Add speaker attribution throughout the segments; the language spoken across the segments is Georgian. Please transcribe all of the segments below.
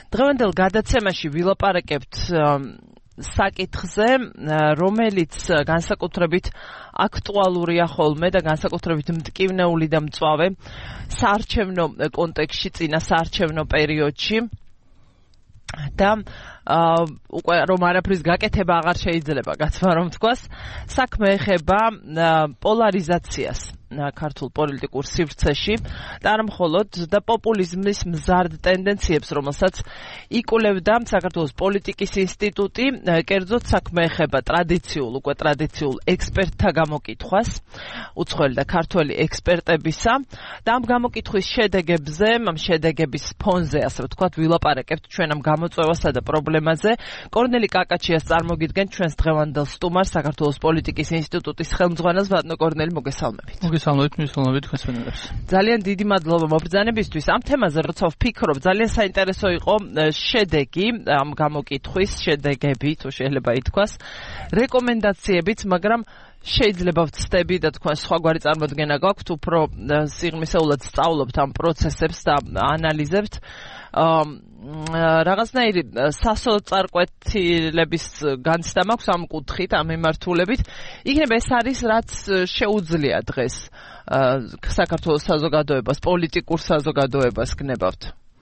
Speaker 1: დღევანდელ გადაცემაში ვილაპარაკებთ საკითხზე, რომელიც განსაკუთრებით აქტუალურია ხოლმე და განსაკუთრებით მტკივნეული და მწვავე საარჩევნო კონტექსტში, წინა საარჩევნო პერიოდში და უკვე რომ არაფრის გაკეთება აღარ შეიძლება გაცმა რომ თქვას, საქმე ეხება პოლარიზაციას ქართულ პოლიტიკურ სივრცეში და არა მხოლოდ და პოპულიზმის მზარდ ტენდენციებს, რომელსაც იკვლევდა საქართველოს პოლიტიკის ინსტიტუტი, კერძოდ საქმე ეხება ტრადიციულ ექსპერტთა გამოკითხვას, უცხოელი და ქართველი ექსპერტებისა და ამ გამოკითხვის შედეგებზე, ამ შედეგების ფონზე, ასე ვთქვათ, ვილაპარაკებთ ჩვენ ამ გამოწვევასა და პრობლემაზე. კორნელი კაკაჩიას წარმოგიდგენთ ჩვენს დღევანდელ სტუმარს, საქართველოს პოლიტიკის ინსტიტუტის ხელმძღვანელს. ბატონო კორნელი, მოგესალმებით.
Speaker 2: მოგესალმებით ხესვენებს.
Speaker 1: ძალიან დიდი მადლობა მობრძანებისთვის. ამ თემაზე როცა ვფიქრობ, ძალიან საინტერესო იყო შედეგი ამ გამოკითხვის, შედეგები, თუ შეიძლება ითქვას, რეკომენდაციებიც, მაგრამ შეიძლება ვცდები და თქვენ სხვაგვარი წარმოდგენა გაქვთ, უფრო სიღრმისეულად სწავლობთ ამ პროცესებს და ანალიზებთ. რაღაცნაირი სასოწარკვეთილების განცდა მაქვს ამ კუთხით, ამ მიმართულებით. იქნება ეს არის, რაც შეუძლია დღეს საქართველოს საზოგადოებას, პოლიტიკურ საზოგადოებას გნებავთ.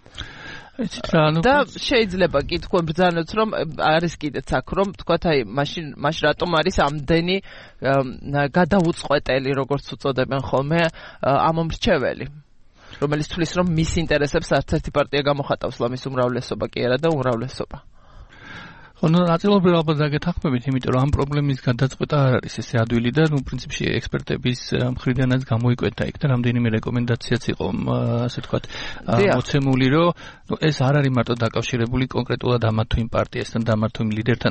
Speaker 1: და შეიძლება კი თქვენ ბრძანოთ, რომ არის კიდეც აქ, რომ თქვათ, აი, მაშინ რატომ არის ამდენი გადაუწყვეტელი, როგორც უწოდებენ ხოლმე, ამომრჩეველი, რომელიც თვლის, რომ მის ინტერესებს არც ერთი პარტია გამოხატავს, მის უმრავლესობა კი არა და უმრავლესობა.
Speaker 2: ნაწილობრივ ალბათ დაგეთანხმებით, იმიტომ რომ ამ პრობლემის გადაწყვეტა არ არის ესე ადვილი და პრინციპში ექსპერტების მხრიდანაც გამოიკვეთა იქ და რამდენიმე რეკომენდაციაც იყო, ასე ვთქვათ, მოცემული, რომ ეს არ არის მარტო დაკავშირებული კონკრეტულად ამათ თუ იმ პარტიასთან და ამათ თუ იმ ლიდერთან,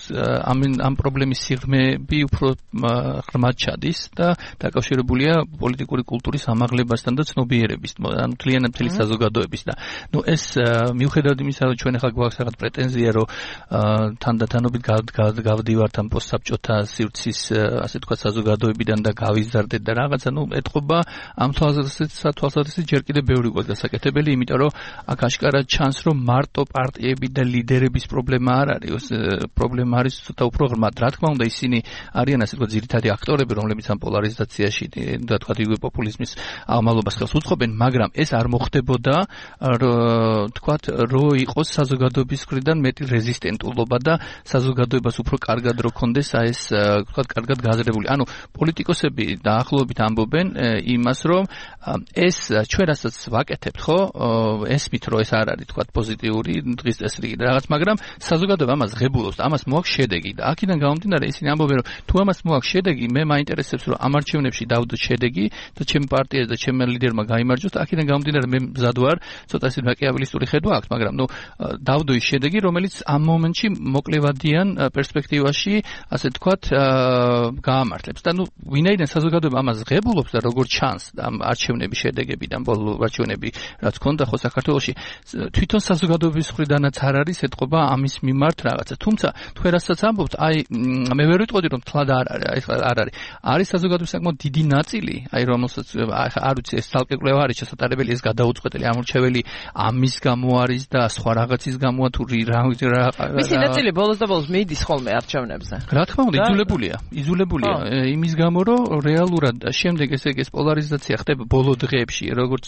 Speaker 2: ამ პრობლემის სიღრმეები უფრო ღრმად ჩადის და დაკავშირებულია პოლიტიკური კულტურის ამაღლებასთან და ცნობიერების, მთლიანად მთელი საზოგადოების და ეს მიუხედავად იმისა, რომ ჩვენ ახლა გვაქვს რაღაც პრეტენზია, რომ თანდათანობით გავდივართ ამ პოსტსაბჭოთა სივრცის, ასე ვთქვათ, საზოგადოებიდან და გავიზარდეთ და რაღაცა, ეთყობა ამ თვალსაზრისით ჯერ კიდევ ბევრი გვაქვს დასაკეთებელი, იმიტომ რომ აქ აშკარად ჩანს, რომ მარტო პარტიები და ლიდერების პრობლემა არ არის, პრობლემა არის ცოტა უფრო ღრმად. რა თქმა უნდა, ისინი არიან, ასე ვთქვათ, ძირითადი აქტორები, რომლებიც ამ პოლარიზაციაში და თქვათ იგივე პოპულიზმის აღმავლობას ხელს უწყობენ, მაგრამ ეს არ მოხდებოდა, თქვათ, რომ იყოს საზოგადოების მხრიდან მეტი რეზისტენტულობა და საზოგადოებას უფრო კარგად რო კონდეს ეს, თქვათ, კარგად გაზრდებული. პოლიტიკოსები დაახლოებით ამბობენ იმას, რომ ეს ჩვენ რასაც ვაკეთებთ, ხო, ესმით, რომ ეს არ არის, თქვათ, პოზიტიური დღის წესრიგი და რაღაც, მაგრამ საზოგადოება ამას ღებულობს და ამას მოაქვს შედეგი და აქედან გამომდინარე ისინი ამბობენ, რომ თუ ამას მოაქვს შედეგი, მე მაინტერესებს, რომ ამ არჩევნებში დავდოთ შედეგი და ჩემი პარტია და ჩემი ლიდერმა გაიმარჯვოს და აქედან გამომდინარე მე მზად ვარ, ცოტა ისე მაკიაველისტური ხედვა აქვს, მაგრამ დავდო ის შედეგი, რომელიც ამ მომენტში მოკლევადიან პერსპექტივაში, ასე თქვათ, გაამართლებს. და ვინაიდან საზოგადოება ამას ღებულობს და როგორც ჩანს ამ არჩევნების შედეგებიდან, ბოლო არჩევნები რაც ქონდა ხო საქართველოში, თვითონ საზოგადოების მხრიდანაც არ არის ეთყობა ამის მიმართ რაღაცა. თუმცა თქვენ რასაც ამბობთ, მე ვერ ვიტყოდი, რომ თლად არ არის. არის საზოგადოების საკმაოდ დიდი ნაწილი, რომელსაც არ ვიცი, ეს თალკე კვლევა არის შესაძლებელი, ეს გადაუწყვეტელი ამორჩეველი ამის გამო არის და სხვა რაღაცის გამოა თუ მისი ნაწილი ბოლოს და ბოლოს მიდის ხოლმე არჩევნებზე. რა თქმა უნდა, იზოლებულია იმის გამო, რომ რეალურად შემდეგ ეს პოლარიზაცია ხდება ბოლო დღეებში, როგორც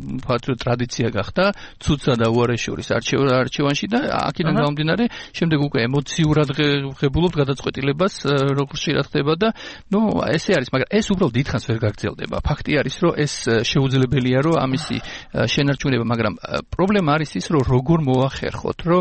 Speaker 2: ტრადიცია გახდა, ცუცა და უარეშორის არჩევანში და აქედან გამომდინარე, შემდეგ უკვე ემოციურად ღებულობთ გადაწყვეტილებას, როგორც შეიძლება ხდება და ესე არის, მაგრამ ეს უბრალოდ დიდხანს ვერ გაგრძელდება. ფაქტი არის, რომ ეს შეუძლებელია, რომ ამისი შენარჩუნება, მაგრამ პრობლემა არის ის, რომ როგორ მოახერხოთ, რომ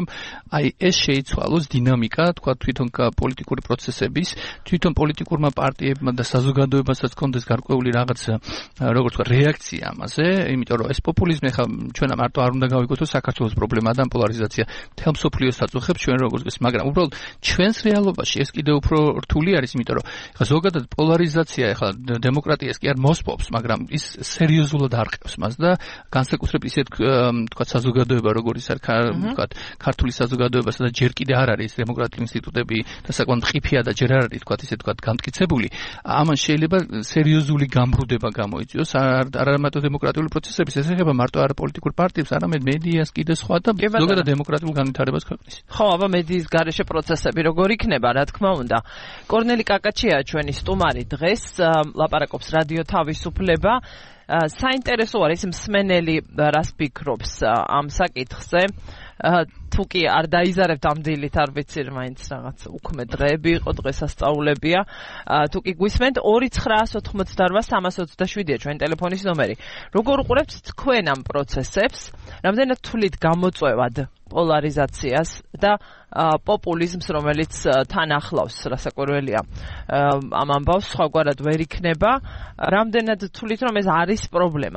Speaker 2: ეს შეიცვალოს დინამიკა, თქვა თვითონ პოლიტიკური პროცესების, თვითონ პოლიტიკურმა პარტიებმა და საზოგადოებასაც კონდეს გარკვეული რაღაც, როგორც თქვა, რეაქცია ამაზე, იმიტომ რომ ეს პოპულიზმი ხა ჩვენ მარტო არ უნდა გავიგოთ, რომ საქართველოს პრობლემაა და პოლარიზაცია მთელ მსოფლიოს აწუხებს ჩვენ როგორც ეს, მაგრამ უბრალოდ ჩვენს რეალობაში ეს კიდევ უფრო რთული არის, იმიტომ რომ ხა ზოგადად პოლარიზაცია ხა დემოკრატიას კი არ მოსპობს, მაგრამ ის სერიოზულად არყევს მას და განსაკუთრებით ისეთ თქვა საზოგადოება, როგორც არის თქვა ქართული საზოგადოებასა და ჯერ კიდევ არ არის დემოკრატიული ინსტიტუტები და საკმაოდ მყიფეა და ჯერ არ არის ისე თქვა განმტკიცებული. ამან შეიძლება სერიოზული გამბრუდება გამოიწვიოს არა მარტო დემოკრატიული პროცესების, ეს ეხება მარტო არა პოლიტიკურ პარტიებს, არამედ მედიას კიდე სხვა და ზოგადად დემოკრატიულ განვითარებას ქვეყნის.
Speaker 1: ხო, აბა მედიის გარეშე პროცესები როგორ იქნება, რა თქმა უნდა. კორნელი კაკაჩია ჩვენი სტუმარი დღეს ლაპარაკობს რადიო თავისუფლება. საინტერესო არის მსმენელი რას ფიქრობს ამ საკითხზე. თუ კი არ დაიზარებთ ამ დილით, არ ვიცი, მაინც რაღაც უქმე დღეები იყო, დღესასწაულებია. თუ კი გვისმენთ 2988327-ია ჩვენი ტელეფონის ნომერი. როგორ უყურებთ თქვენ ამ პროცესებს? რამდენად თვლით გამოწვევად პოლარიზაციას და პოპულიზმს, რომელიც თან ახლავს, რასაკვირველია, ამ ამბავს სხვაგვარად ვერ იქნება. რამდენად თვლით, რომ ეს არის პრობლემა?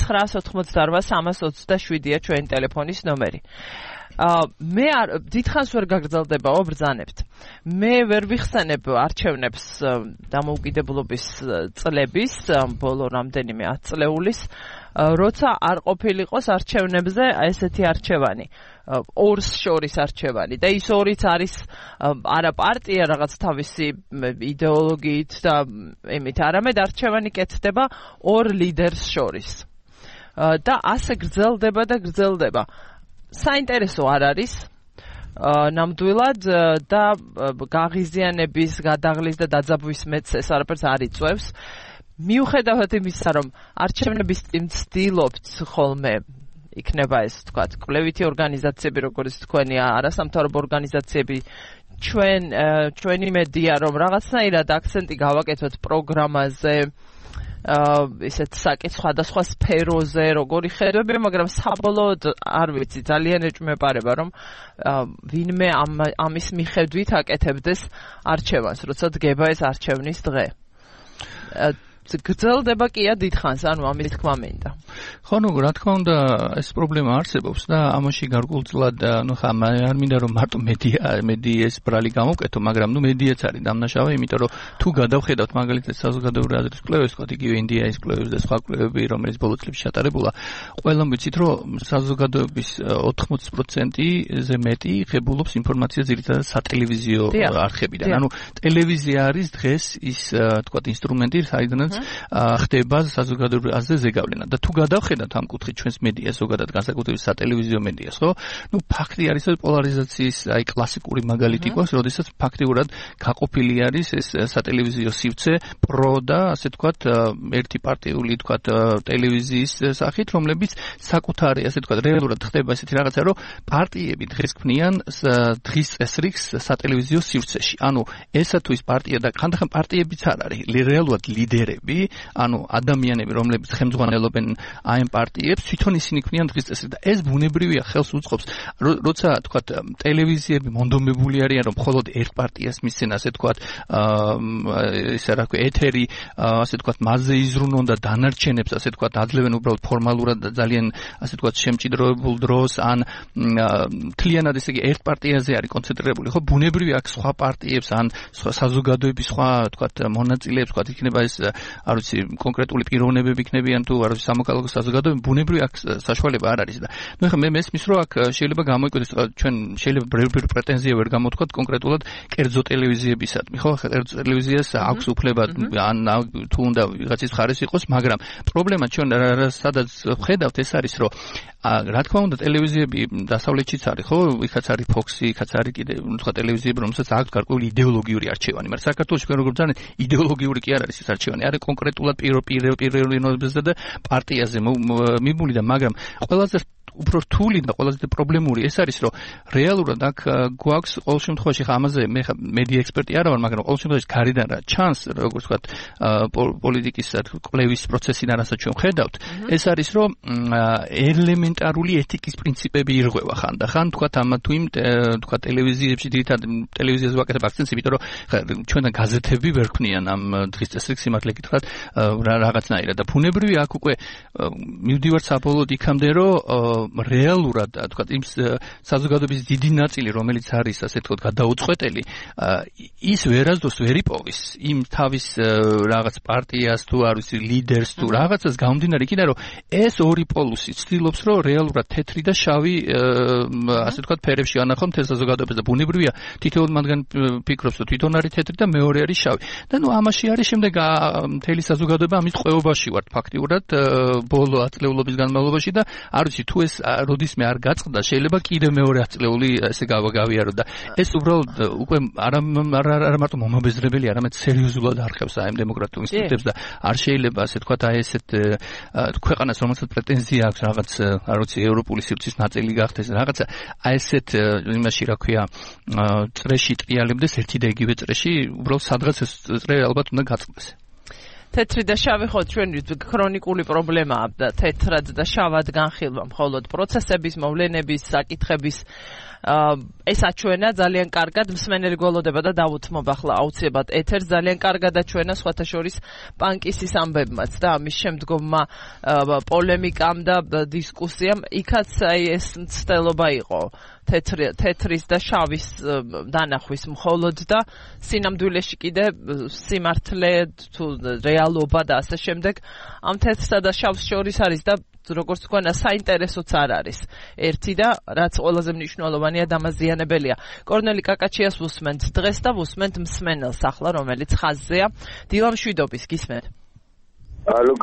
Speaker 1: 2988327-ია ჩვენი ტელეფონის ნომერი. მე დიდხანს ვერ გაგრძელდებაო ბრძანებთ. მე ვერ ვიხსენებ არჩევნებს დამოუკიდებლობის წლების, ბოლო რამდენიმე 10 წლეულის, როცა არ ყოფილიყოს არჩევნებზე ესეთი არჩევანი. ორს შორის არჩევანი და ის ორიც არის არა პარტია რაღაც თავისი იდეოლოგიით და იმით, არამედ არჩევანი კეთდება ორ ლიდერს შორის. და ასე გრძელდება და გრძელდება. საინტერესო არ არის ნამდვილად და გაღიზიანების, გადაღლის და დაძაბვის მეც ეს არაფერს არ იწვევს. მიუხედავად იმისა, რომ არჩევნების წინ ვცდილობთ ხოლმე იქნება ეს თქვა კვლევითი ორგანიზაციები, როგორც თქვენი არასამთავრობო ორგანიზაციები, ჩვენი მედია, რომ რაღაცნაირად აქცენტი გავაკეთოთ პროგრამაზე, ისეთ სხვადასხვა სფეროზე, როგორი ხედვები, მაგრამ საბოლოოდ არ ვიცი, ძალიან ეჭვმეპარება, რომ ვინმე ამის მიხედვით აკეთებდეს არჩევანს, როცა დგება ეს არჩევნის დღე. გრძელდება კია დიდხანს, ანუ ამის თქმა მინდა.
Speaker 2: ხო, ნუ რა თქმა უნდა, ეს პრობლემა არსებობს და ამაში გარკვეულწილად, ნუ ხა არ მინდა რომ მარტო მედიას ბრალი გამოვკეთო, მაგრამ ნუ მედიაც არის დამნაშავე, იმიტომ რომ თუ გადავხედავთ მაგალითად საზოგადოებრივი აზრის კვლევებს, თქვა იგივე ინდიის კვლევებს და სხვა კვლევები, რომელიც ბოლო წლებში ჩატარებულა, ყველამ ვიცით, რომ საზოგადოების 80%-ზე მეტი ღებულობს ინფორმაციას ძირითადად სატელევიზიო არხებიდან. ანუ ტელევიზია არის დღეს ის თქვა ინსტრუმენტი, საიდანაც ხდება საზოგადოებრივი აზრის ზეგავლენა და თუ გადავხედავთ ამ კუთხით ჩვენს მედიას, ზოგადად განსაკუთრებით სატელევიზიო მედიას, ხო? ნუ ფაქტი არის, რომ პოლარიზაციის აი კლასიკური მაგალითი გვაქვს, როდესაც ფაქტიურად გაყოფილი არის ეს სატელევიზიო სივრცე პრო და ასე თქვათ ერთი პარტიული თქვათ ტელევიზიის სახით, რომლებიც საკუთარი ასე თქვათ რეალურად ხდება ესეთი რაღაცა, რომ პარტიები დღეს ქმნიან დღის წესრიგს სატელევიზიო სივრცეში. ანუ ესა თუ ის პარტია და ხანდახან პარტიებიც არ არის რეალურად ლიდერები, ანუ ადამიანები, რომლებიც ხელმძღვანელობენ ამ პარტიებს, თვითონ ისინი ქმნიან დღის წესრიგს და ეს ბუნებრივია, ხელს უწყობს, როცა თქვათ ტელევიზიები მონდომებული არიან, რომ მხოლოდ ერთ პარტიას მისცენ, ასე თქვათ, ისე რა ქვია, ეთერი, ასე თქვათ, მასზე იზრუნონ და დანარჩენებს, ასე თქვათ, აძლევენ უბრალოდ ფორმალურად და ძალიან, ასე თქვათ, შემჭიდროებულ დროს, ან მთლიანად ესე იგი ერთ პარტიაზე არის კონცენტრირებული, ხო, ბუნებრივია აქ სხვა პარტიებს, ან საზოგადოების სხვა, თქვათ, მონაწილეებს, თქვათ, იქნება ეს არ ვიცი, კონკრეტული პიროვნებები იქნებიან თუ არ ვიცი, სამოქალაქო საზოგადოება, ბუნებრივი აქ საშუალება არ არის და ნუ ეხლა მე მესმის, რომ აქ შეიძლება გამოიკვეთოს, ჩვენ შეიძლება ბევრი პრეტენზია ვერ გამოთქვათ კონკრეტულად კერძო ტელევიზიებისადმი, ხო? კერძო ტელევიზიას აქვს უფლება ან თუ უნდა ვიღაცის მხარეს იყოს, მაგრამ პრობლემა ჩვენ სადაც ვხედავთ ეს არის, რომ რა თქმა უნდა ტელევიზიები დასავლეთშიც არის, ხო? იქაც არის Fox-ი, იქაც არის კიდე სხვა ტელევიზიები, რომელსაც აქვს გარკვეული იდეოლოგიური არჩევანი, მაგრამ საქართველოში ჩვენ როგორც ძალიან იდეოლოგიური კი არ არის ეს არჩევანი, არის კონკრეტულად პიროვნებებზე და პარტიაზე მიმული და მაგრამ ყველაზე უფრო რთული და ყველაზე პრობლემური ეს არის, რომ რეალურად აქ გვაქვს ყოველ შემთხვევაში ხა ამაზე მე ხა მედია ექსპერტი არა ვარ, მაგრამ ყოველ შემთხვევაში გარედან რა ჩანს, როგორც ვთქვათ, პოლიტიკის კვლევის პროცესიდან რასაც ჩვენ ხედავთ, ეს არის, რომ ელემენტარული ეთიკის პრინციპები ირღვევა ხანდახან, ვთქვათ, ამა თუ იმ ვთქვათ ტელევიზიებში, ძირითადად ტელევიზიაზე ვაკეთებ აქცენტს, იმიტომ რომ ჩვენთან გაზეთები ვერ ქმნიან ამ დღის წესრიგს, სიმართლე გითხრათ, რაღაცნაირად და ბუნებრივია აქ უკვე მივდივართ საბოლოოდ იქამდე, რომ რეალურად თქვა იმ საზოგადოების დიდი ნაწილი რომელიც არის ასე თქვა გადაუწყვეტელი ის ვერასდროს ვერ იპოვის იმ თავის რაღაც პარტიას თუ არ ვიცი ლიდერს თუ რაღაცას გამომდინარე იქიდან რომ ეს ორი პოლუსი ცდილობს რომ რეალურად თეთრი და შავი ასე თქვა ფერებში ანახონ მთელ საზოგადოებას და ბუნებრივია თითოეულ მათგან ფიქრობს რომ თვითონ არის თეთრი და მეორე არის შავი და ნუ ამაში არის შემდეგ მთელი საზოგადოება ამის ყვეობაში ვართ ფაქტიურად ბოლო ათწლეულობის განმავლობაში და არ ვიცი თუ ეს როდისმე არ გაწყდა შეიძლება კიდევ მეორე ათწლეული ესე გავიარო და ეს უბრალოდ უკვე არა მარტო მომაბეზრებელი არამედ სერიოზულად არხევს ამ დემოკრატიულ ინსტიტუტებს და არ შეიძლება ასე თქვა აი ესეთ ქვეყანას რომელსაც პრეტენზია აქვს რაღაც არ ვიცი ევროპული სივრცის ნაწილი გახდეს რაღაცა აი ესეთ იმაში რა ქვია წრეში ტრიალებდეს ერთი და იგივე წრეში უბრალოდ სადღაც ეს წრე ალბათ უნდა გაწყდეს
Speaker 1: თეთრი და შავი ხო ჩვენი ქრონიკული პრობლემაა და თეთრად და შავად განხილვა მხოლოდ პროცესების მოვლენების საკითხების ეს აჩვენა ძალიან კარგად მსმენელი გველოდება და დავუთმობ ახლა აუცილებლად ეთერს ძალიან კარგად აჩვენა სხვათა შორის პანკისის ამბებმაც და ამის შემდგომმა პოლემიკამ და დისკუსიამ იქაც აი ეს მცდელობა იყო თეთრის და შავის დანახვის მხოლოდ და სინამდვილეში კიდე სიმართლე თუ რეალობა და ასე შემდეგ ამ თეთრსა და შავს შორის არის და როგორც თქვა საინტერესოც არ არის ერთი და რაც ყველაზე მნიშვნელოვანია დამაზიანებელია კორნელი კაკაჩიას ვუსმენთ დღეს და ვუსმენთ მსმენელს ახლა რომელიც ხაზზეა დილამ შვიდობის გისმენთ
Speaker 3: ალო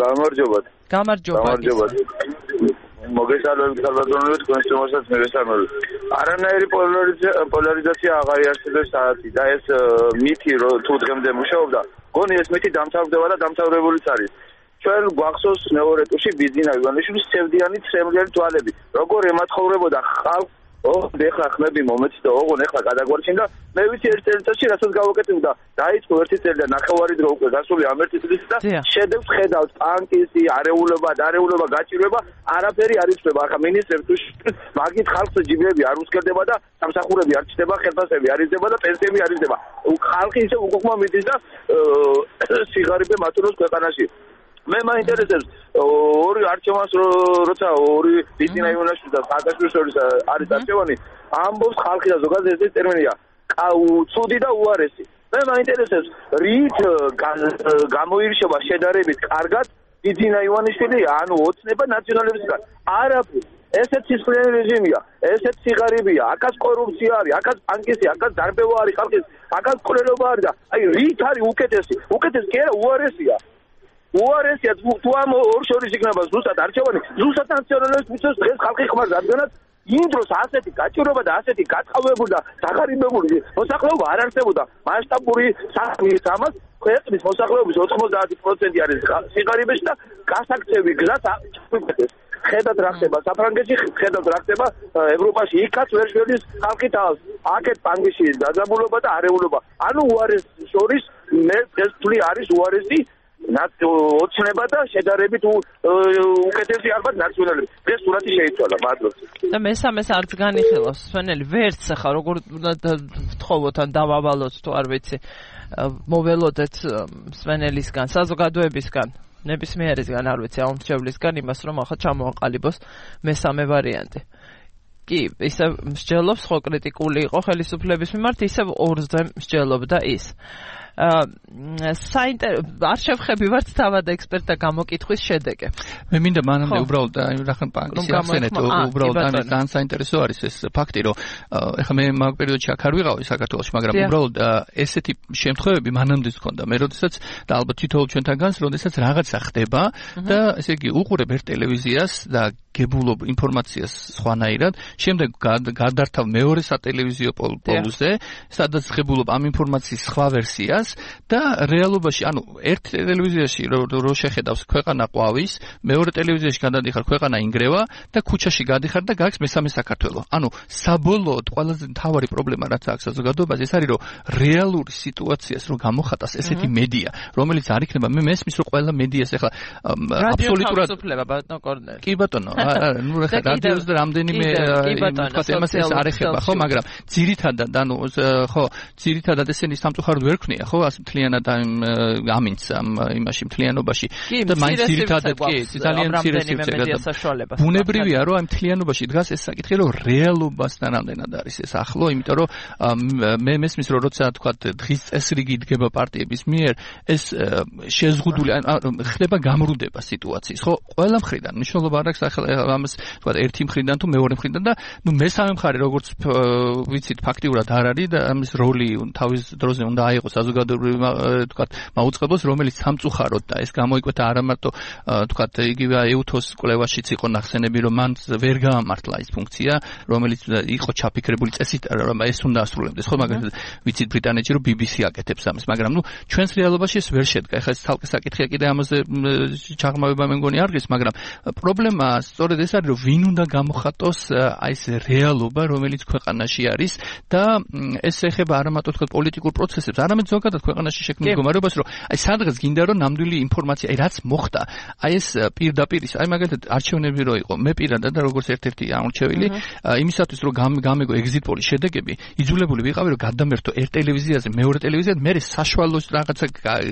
Speaker 3: გამარჯობა მოგესალმებით ხალხო თქვენს თემასაც მოგესალმებით არანაირი პოლარიზაცია აღარ არსებობს საათი და ეს მითი რომ თუ დღემდე მუშაობდა გონი ეს მითი დამთავრდება და დამთავრებულიც არის ჩვენ გვახსოვს მეორე ტურში ბიზინა ივანიშვილის ცევდიანი ცრემლიანი თვალები როგორ ემათხოვრებოდა ხალხს ეხლა ხმები მომეცი და ოღონ ეხლა გადაგვარჩინდა მე ვიცი ერთ წელიწადში რასაც გავაკეთებდა დაიწყო ერთი წელი და ნახევარი დრო უკვე გასული ამ ერთი წლის და შედევს ხედავს პანკისი არეულობა გაჭირვება არაფერი არ იწვება ახლა მინისტრებს თუ მაგით ხალხს ჯიბრები არ უსქერდება და სამსახურები არ ჩდება ხელფასები არ იზრდება და პენსიები არ იზრდება ხალხი ისე უკუღმა მიდის და სიღარიბე მატულობს ქვეყანაში მე მაინტერესებს ორი არჩევანს როცა ორი ბიზინა ივანიშვილი და სააკაშვილის შორის არის არჩევანი ამბობს ხალხი და ზოგადად ეს ტერმინია ცუდი და უარესი მე მაინტერესებს რით გამოირჩევა შედარებით კარგად ბიზინა ივანიშვილი ანუ ოცნება ნაციონალებისგან არაფერი ესეც სისხლიანი რეჟიმია ესეც სიღარიბეა აქაც კორუფცია არის აქაც პანკისი აქაც დარბევა არის ხალხის აქაც კოლერობა არის და აი რით არის უკეთესი კი არა უარესია უარესია თუ ამ ორ შორის იქნება ზუსტად არჩევანი ზუსტად ნაციონალისტების დღეს ხალხი ხმარს რადგანაც იმ დროს ასეთი გაჭირვება და ასეთი გაწყავებული და დაღარიბებული მოსახლეობა არ არსებობდა მასშტაბური საქმის ამას ქვეყნის მოსახლეობის 90% არის სიღარიბეში და გასაქცევი გზას ჩაგვიკვეთეს ხედავთ რა ხდება საფრანგეთში ხედავთ რა ხდება ევროპაში იქაც ვერ შევდის ხალხი თავს აქეთ პანგიში დაძაბულობა და არეულობა ანუ უარეს შორის მე დღეს თვლი არის უარესი ოცნება და შედარებით უკეთესი ალბათ ნაციონალები. ეს სურათი შეიცვალა, მადლობა.
Speaker 1: და მესამეს არც განიხილავს, სვენელი ვერც ახლა როგორ უნდა ვთხოვოთ ან დავავალოთ თუ არ ვიცი, მოველოდეთ სვენელისგან, საზოგადოებისგან, ნებისმიერისგან არ ვიცი, აუმრჩევლისგან იმას რომ ახლა ჩამოაყალიბოს მესამე ვარიანტი. კი, ისე მსჯელობს, ხო კრიტიკული იყო ხელისუფლების მიმართ, ისე ორზე მსჯელობდა ის. არ შევხებივართ თავად ექსპერტთა გამოკითხვის შედეგი.
Speaker 2: მე მინდა მანამდე უბრალოდ რახან პანკისი ახსენეთ, უბრალოდ ამის ძალიან საინტერესო არის ეს ფაქტი, რომ ეხლა მე მაგ პერიოდში აქ არ ვიყავი საქართველოში, მაგრამ უბრალოდ ესეთი შემთხვევები მანამდეც ჰქონდა. მე როდესაც და ალბათ თითოეულ ჩვენთანგანს, როდესაც რაღაცა ხდება და ესე იგი უყურებ ერთ ტელევიზიას და გებულობ ინფორმაციას სხვანაირად, შემდეგ გადართავ მეორე სატელევიზიო პოლუსზე, სადაც ღებულობ ამ ინფორმაციის სხვა ვერსიას და რეალობაში, ანუ ერთ ტელევიზიაში რო შეხედავს ქვეყანა ყვავის, მეორე ტელევიზიაში გადადიხარ ქვეყანა ინგრევა და ქუჩაში გადიხარ და გაქვს მესამე საქართველო. ანუ საბოლოოდ ყველაზე მთავარი პრობლემა რაც აქვს საზოგადოებას ეს არის რომ რეალური სიტუაციას რო გამოხატას ესეთი მედია, რომელიც არ იქნება მე მესმის რომ ყველა მედიას ეხლა აბსოლუტურად კი ბატონო ნუ ხა რადიოს და რამდენიმე თემას ეს არ ეხება ხო მაგრამ ძირითადად ანუ ხო ძირითადად ესენი სამწუხაროდ ვერ ქმნია ხო ასე მთლიანად ამინცა იმაში მთლიანობაში და მაინც ძირითადად კი ძალიან მცირე სივრცე ბუნებრივია რომ აი მთლიანობაში დგას ეს საკითხი რომ რეალობასთან რამდენად არის ეს ახლო იმიტომ რომ მე მესმის რომ როცა თქვა დღის წესრიგი იდგება პარტიების მიერ ეს შეზღუდული ხდება გამრუდება სიტუაციის ხო ყველა მხრიდან მნიშვნელობა არ აქვს ამას თქვა ერთი მხრიდან თუ მეორე მხრიდან და ნუ მესამე მხარე როგორც ვიცით ფაქტიურად არ არის და ამის როლი თავის დროზე უნდა აიღოს საზოგადოებრივ თქვა მაუწყებლოს რომელიც სამწუხაროდ და ეს გამოიკვეთა არა მარტო თქვა იგივე ეუთოს კვლევაშიც იყო ნახსენები რომ მან ვერ გაამართლა ის ფუნქცია რომელიც იყო ჩაფიქრებული წესით რომ ეს უნდა ასრულებდეს ხო მაგალითად ვიცით ბრიტანეთში რომ BBC აკეთებს ამას მაგრამ ნუ ჩვენს რეალობაში ეს ვერ შედგა ეხლა ეს თალკე საკითხია კიდე ამაზე ჩაღრმავება მე მგონი არ გის მაგრამ პრობლემა სწორედ ეს არის რომ ვინ უნდა გამოხატოს აი ეს რეალობა რომელიც ქვეყანაში არის და ეს ეხება არა მარტო თქვა პოლიტიკურ პროცესებს არამედ ზოგადად ქვეყანაში შექმნილ მდგომარეობას რომ აი სადღაც გინდა რომ ნამდვილი ინფორმაცია აი რაც მოხდა აი ეს პირდაპირ ის აი მაგალითად არჩევნები რო იყო მე პირადად და როგორც ერთ-ერთი ამორჩევილი იმისათვის რომ გამეგო exit poll-ის შედეგები იძულებული ვიყავი რომ გადამერთო ერთ ტელევიზიაზე მეორე ტელევიზიაზე მე საშუალო რაღაცა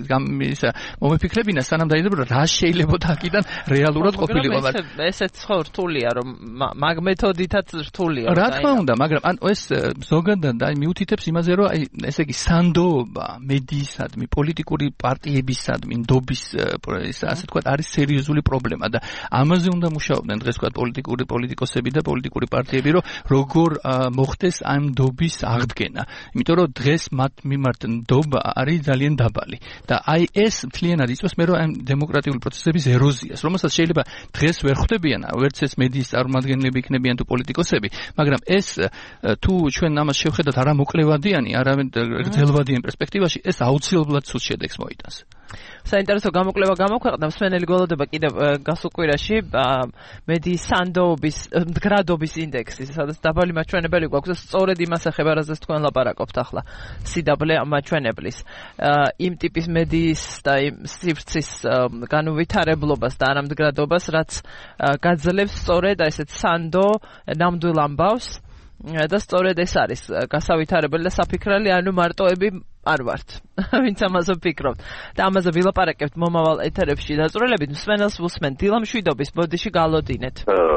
Speaker 2: მომეფიქრებინა სანამ დაიწყო რა შეიძლება აქედან რეალურად ყოფილიყო
Speaker 1: ესეც ხო რთულია რომ მაგ მეთოდითაც რთულია
Speaker 2: რა თქმა უნდა მაგრამ ან ეს ზოგადად აი მიუთითებს იმაზე რომ აი ესე იგი სანდოობა მედიისადმი პოლიტიკური პარტიებისადმი ნდობის ეს ასე თქვა არის სერიოზული პრობლემა და ამაზე უნდა მუშაობდნენ დღეს თქვა პოლიტიკოსები და პოლიტიკური პარტიები რომ როგორ მოხდეს ამ ნდობის აღდგენა იმიტომ რომ დღეს მათ მიმართ ნდობა არის ძალიან დაბალი და აი ეს მთლიანად იწვევს მე რომ ამ დემოკრატიული პროცესების ეროზიას რომელსაც შეიძლება დღეს ვერ ხვდებიან ვერც ეს მედიის წარმომადგენლები იქნებიან თუ პოლიტიკოსები მაგრამ ეს თუ ჩვენ ამას შევხედოთ არა მოკლევადიანი არამედ გრძელვადიან პერსპექტივაში ეს აუცილებლად სულ შედეგს მოიტანს
Speaker 1: საინტერესო გამოკლება გამოქვეყნდა მსმენელი გველოდება კიდევ გასულ კვირაში მედიის სანდოობის მდგრადობის ინდექსი სადაც დაბალი მაჩვენებელი გვაქვს და სწორედ იმას ეხება რაზეც თქვენ ლაპარაკობთ ახლა CW მაჩვენებლის იმ ტიპის მედიის და იმ სივრცის განუვითარებლობას და არამდგრადობას რაც გაძლევს სწორედ ესეთ სანდო ნამდვილ ამბავს და სწორედ ეს არის გასავითარებელი და საფიქრალი ანუ მარტოები არ ვართ ვინც ამაზე ვფიქრობთ და ამაზე ვილაპარაკებთ მომავალ ეთერებში დაწვრილებით მსმენელს ვუსმენთ დილა მშვიდობის ბოდიში გალოდინეთ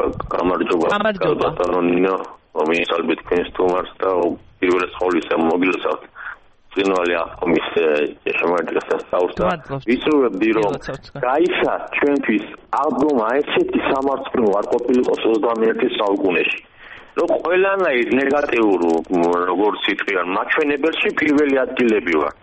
Speaker 3: გამარჯობა ბატონო მომისალბეთ თქვენს თუმარს და პირველ ყოვლისა მოგილოცავთ წინვალი აღკომის შემოერთებას საუბარს ვისურვებდი რომ გაიშა ჩვენთვის აღდგომა ესეთი სამართლო არ ყოფილიყოს 21 საუკუნეში რომ ყველანაირ ნეგატიურ როგორც სიტყვიან მაჩვენებელში პირველი ადგილები ვარ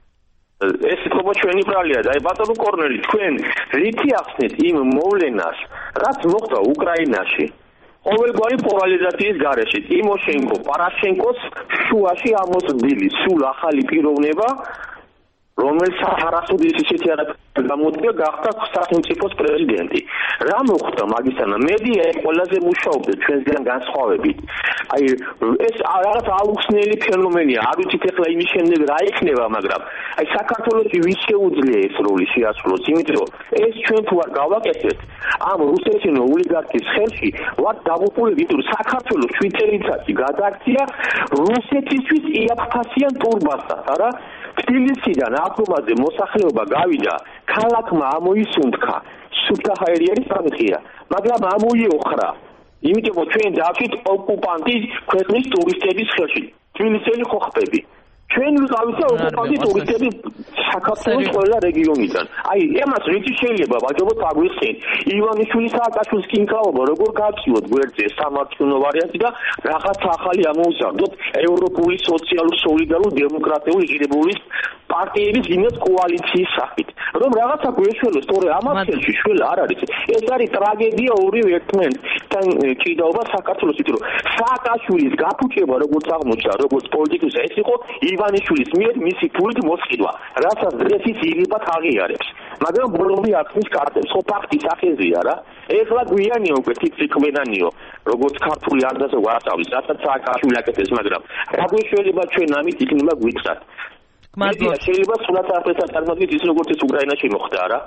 Speaker 3: ეს თქო ჩვენი ბრალია და აი ბატონო კორნელი თქვენ რითი ახსნით იმ მოვლენას რაც მოხდა უკრაინაში ყოველგვარი პოლარიზაციის გარეშე ტიმოშენკო პარაშენკოს შუაში ამოსდილი სულ ახალი პიროვნება რომელსაც არასოდეს ისეთი არ გამოდგა გახდა სახელმწიფოს პრეზიდენტი. რა მოხდა მაგისანა? მედია ყველაზე მუშაობდა ჩვენგან განსხვავებით. აი ეს რაღაც აუხსნელი ფენომენია. არ ვიცით ახლა იმის შემდეგ რა იქნება, მაგრამ აი საქართველოში ვის შეუძლია ეს როლი შეასრულოს, იმიტომ რომ ეს ჩვენ თუ არ გავაკეთებთ, ამ რუსეთინო ოლიგარქის ხელში ვარ დაღუპულები, თუ საქართველოს 7 წელიწადში გადააქცია რუსეთისთვის იაფფასიან ტურბასთან, არა? თბილისიდან აფრომაზე მოსახლეობა გავიდა, ქალაქმა ამოისუნთქა, სუფთაჰაერიანი სამიხია, მაგრამ ამოიოხრა. იმიტომ რომ ჩვენ დავშით ოკუპანტი ქვეყნის ტურისტების ხელში. თბილისელი ხო ხდები. ჩვენ ვიყავით ოკუპანტი ტურისტები საქართველოს ყველა რეგიონიდან. აი, ამას რითი შეიძლება ვაჯობოთ აგვიხსენ. ივანიშვილის სააკაშვილის კინკაობა როგორ გავწიოთ გვერდზე სამართლიანო ვარიანტი და რაღაც ახალი ამოვზარდოთ ევროპული სოციალურ სოლიდარული დემოკრატიული ღირებულის პარტიების იმეთ კოალიციის სახით. რომ რაღაცა გვეშველოს, თორე ამას ხელში შველა არ არის. ეს არის ტრაგედია ორივე ერთმანეთთან ჭიდაობა საქართველოს იმიტომ რომ სააკაშვილის გაფუჭება როგორც აღმოჩნდა, როგორც პოლიტიკოსი ეს იყო ივანიშვილის მიერ მისი ფულით მოსყიდვა, რასაც დღესაც იღებათ აღიარებს. მაგრამ ბოლომდე ახსნის კარტებს, ხო ფაქტი სახეზეა რა. ეხლა გვიანია უკვე თითქმენანიო, როგორც ქართული არდასო ვასწავლის, რასაც სააკაშვილი აკეთებს, მაგრამ რა გვეშველება ჩვენ ამით იქნება გვიცხად. მადლობა. შეიძლება სულაც აფეთქა წარმოგიდგენთ ის როგორც ეს უკრაინაში მოხდა რა.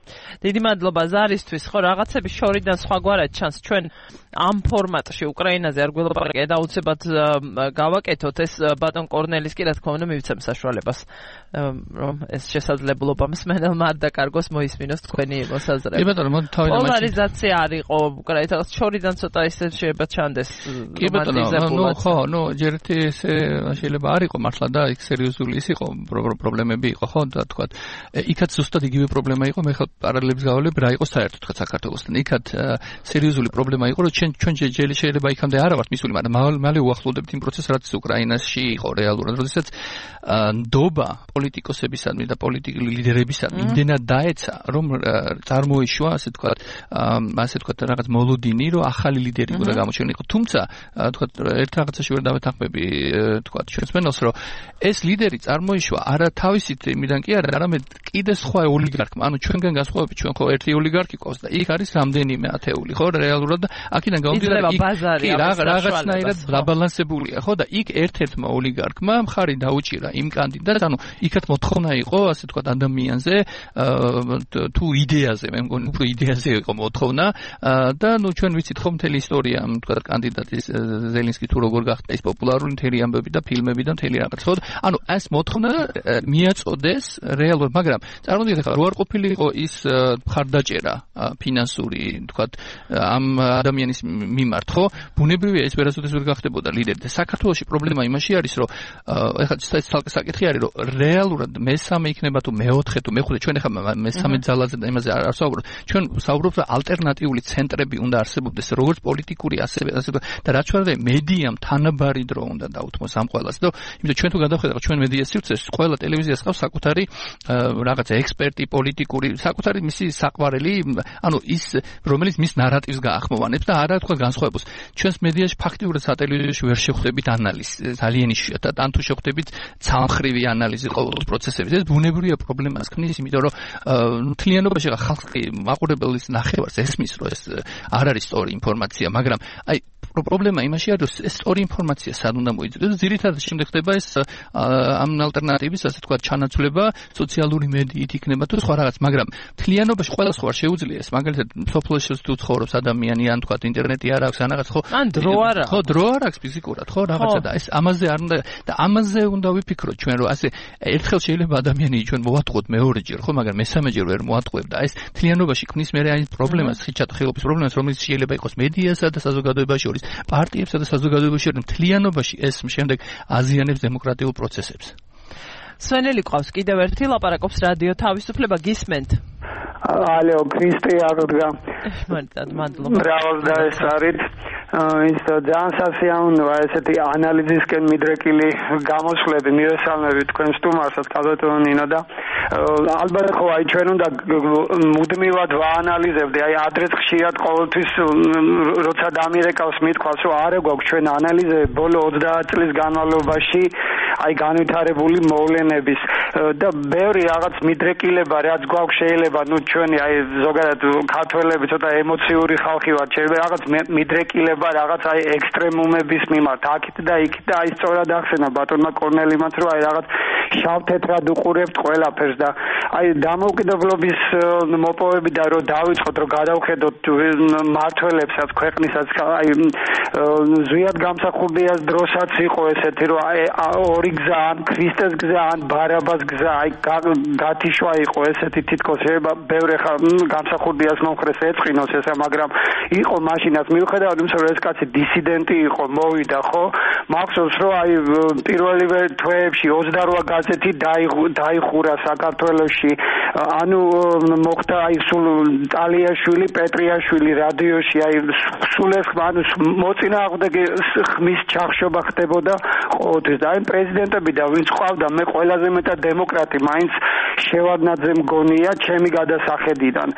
Speaker 1: დიდი მადლობა ზარისთვის. ხო, რაღაცები შორიდან სხვაგვარად ჩანს. ჩვენ ამ ფორმატში უკრაინაზე არ გველაპარაკეთ და უცებად გავაკეთოთ ეს ბატონ კორნელის კი რა თქმა უნდა მივცემ საშუალებას რომ ეს შესაძლებლობა მსმენელმა არ დაკარგოს მოისმინოს თქვენი მოსაზრება.
Speaker 2: კი ბატონო, მოდი თავიდან
Speaker 1: პოლარიზაცია არ იყო უკრაინას შორიდან ცოტა ისე შეიძლება ჩანდეს.
Speaker 2: კი ბატონო, ჯერ ესე შეიძლება არ იყო მართლა და იქ სერიოზული ის იყო პრობლემები იყო ხო და თქვა იქაც ზუსტად იგივე პრობლემა იყო მე ხალ პარალელებს გავალებ რა იყო საერთოდ თქვა საქართველოსთან იქაც სერიოზული პრობლემა იყო რომ ჩვენ შეიძლება იქამდე არ ვართ მისული მაგრამ მალე უახლოვდებთ იმ პროცესს რაც უკრაინაში იყო რეალურად როდესაც ნდობა პოლიტიკოსებისადმი და პოლიტიკური ლიდერებისადმი იმდენად დაეცა რომ წარმოიშვა ასე თქვა რაღაც მოლოდინი რომ ახალი ლიდერი უნდა გამოჩენილიყო თუმცა თქვა ერთ რაღაცაში ვერ დავეთანხმები თქვა ჩვენს მენელს რომ ეს ლიდერი წარმოიშვა არა თავისით იმიდან კი არა არამედ კიდე სხვა ოლიგარქმა ანუ ჩვენგან განსხვავებით ჩვენ ხო ერთი ოლიგარქი ყავს და იქ არის რამდენიმე ათეული ხო რეალურად აქედან გამომდინარე რაღაცნაირად დაბალანსებულია ხო და იქ ერთ-ერთმა ოლიგარქმა მხარი დაუჭირა იმ კანდიდატს ანუ იქაც მოთხოვნა იყო ასე თქვა ადამიანზე თუ იდეაზე მე მგონი უფრო იდეაზე იყო მოთხოვნა და ნუ ჩვენ ვიცით ხო მთელი ისტორია თქვა კანდიდატის ზელინსკი თუ როგორ გახდა ის პოპულარული მთელი ამბები და ფილმები და მთელი რაღაც ხო ანუ ეს მოთხოვნა მიაწოდეს რეალურად მაგრამ წარმოვიდგინეთ ხო რო არ ყოფილიყო ის მხარდაჭერა ფინანსური თქვა ამ ადამიანის მიმართ ხო ბუნებრივია ეს ვერასოდეს ვერ გახდებოდა ლიდერი და საქართველოში პრობლემა იმაში არის რომ ეხლა საკითხი არის რომ რეალურად მესამე იქნება თუ მეოთხე თუ მეხუთე ჩვენ ეხლა მესამე ძალაზე და იმაზე არ საუბრობთ ჩვენ საუბრობთ რომ ალტერნატიული ცენტრები უნდა არსებობდეს როგორც პოლიტიკური ასევე და რაც ვარდა მედიამ თანაბარი დრო უნდა დაუთმოს ამ ყველას და იმიტომ ჩვენ თუ გადავხედავთ ჩვენ მედია სივრცეს ყველა ტელევიზიას ყავს საკუთარი რაღაცა ექსპერტი პოლიტიკური საკუთარი მისი საყვარელი ანუ ის რომელიც მის ნარატივს გაახმოვანებს და არა თქვა განსხვავებულს ჩვენს მედიაში ფაქტიურად სატელევიზიაში ვერ შეხვდებით ანალიზს ძალიან იშვიათად ან თუ შეხვდებით ცალმხრივი ანალიზი ყოველ პროცესების ეს ბუნებრივია პრობლემას ქმნის იმიტომ რომ მთლიანობაში ხალხი მაყურებლის ნახევარს ესმის რომ ეს არ არის სწორი ინფორმაცია მაგრამ აი პრობლემა იმაში არის რომ ეს სწორი ინფორმაცია სად უნდა მოიძებდეს ძირითადად შემდეგ ხდება ეს ამ ალტერნატივის ასე თქვა ჩანაცვლება სოციალური მედიით იქნება თუ სხვა რაღაც მაგრამ მთლიანობაში ყველა სხვა შეუძლია ეს მაგალითად სოფლში თუ ცხოვრობს ადამიანი ან თქვა ინტერნეტი არ აქვს ან რაღაც ხო
Speaker 1: ან დრო არ აქვს
Speaker 2: ხო დრო არ აქვს ფიზიკურად ხო რაღაცა და ეს ამაზე არ უნდა და ამაზე უნდა ვიფიქროთ ჩვენ რომ ასე ერთხელ შეიძლება ადამიანი ჩვენ მოვატყუოთ მეორეჯერ ხო მაგრამ მესამეჯერ ვერ მოვატყუებ და ეს მთლიანობაში ქმნის მე აი პრობლემას ხილობის პრობლემას რომელიც შეიძლება იყოს მედიასა და საზოგადოებაში შორის პარტიებსა და საზოგადოებაში მთლიანობაში ეს შემდეგ აზიანებს დემოკრატიულ პროცესებს.
Speaker 1: სვენელი ყავს კიდევ ერთი ლაპარაკობს რადიო თავისუფლება გისმენთ.
Speaker 4: ალო ქრისტე აღდგა.
Speaker 1: მადლობა.
Speaker 4: ბრავოს დაესწარით. ის ძალიან სასიამოვნოა ესეთი ანალიზისკენ მიდრეკილი გამოსვლები მირესალმები თქვენ სტუმარსაც კაბატონო ნინო და ალბათ ხო აი ჩვენ უნდა მუდმივად ვაანალიზებდე აი ადრეს ხშირად ყოველთვის როცა დამირეკავს მithქვას რომ არ გვაქვს ჩვენ ანალიზები ბოლო 30 წლის განმავლობაში აი განვითარებული მოვლენების და ბევრი რაღაც მიდრეკილება რაც გვაქვს შეიძლება ნუ ჩვენი აი ზოგადად ქართველები ცოტა ემოციური ხალხი ვართ შეიძლება რაღაც მიდრეკილება რაღაც აი ექსტრემუმების მიმართ აქეთ და იქით და აი სწორად ახსენა ბატონმა კორნელიმაც რომ აი რაღაც შავ-თეთრად უყურებთ ყველაფერს და აი დამოუკიდებლობის მოპოვებიდან რომ დავიწყოთ რომ გადავხედოთ მართველებსაც ქვეყნისაც აი ზვიად გამსახურდიას დროსაც იყო ესეთი რომ აი ორი გზა ან ქრისტეს გზა ან ბარაბას გზა აი გათიშვა იყო ესეთი თითქოს შეიძლება ბევრი გამსახურდიას მომხრეს ეწყინოს ესა მაგრამ იყო მაშინაც მიუხედავად იმისა რომ ეს კაცი დისიდენტი იყო მოვიდა ხო მახსოვს რომ აი პირველივე თვეებში 28 გაზეთი დაიხურა საქართველოში ანუ მოხდა აი სულ ტალიაშვილი პეტრიაშვილი რადიოში აი სულ ეს ანუ მოწინააღმდეგე ხმის ჩახშობა ხდებოდა ყოველთვის და აი პრეზიდენტები და ვინც ყავდა მე ყველაზე მეტად დემოკრატი მაინც შევარდნაძე მგონია ჩემი გადასახედიდან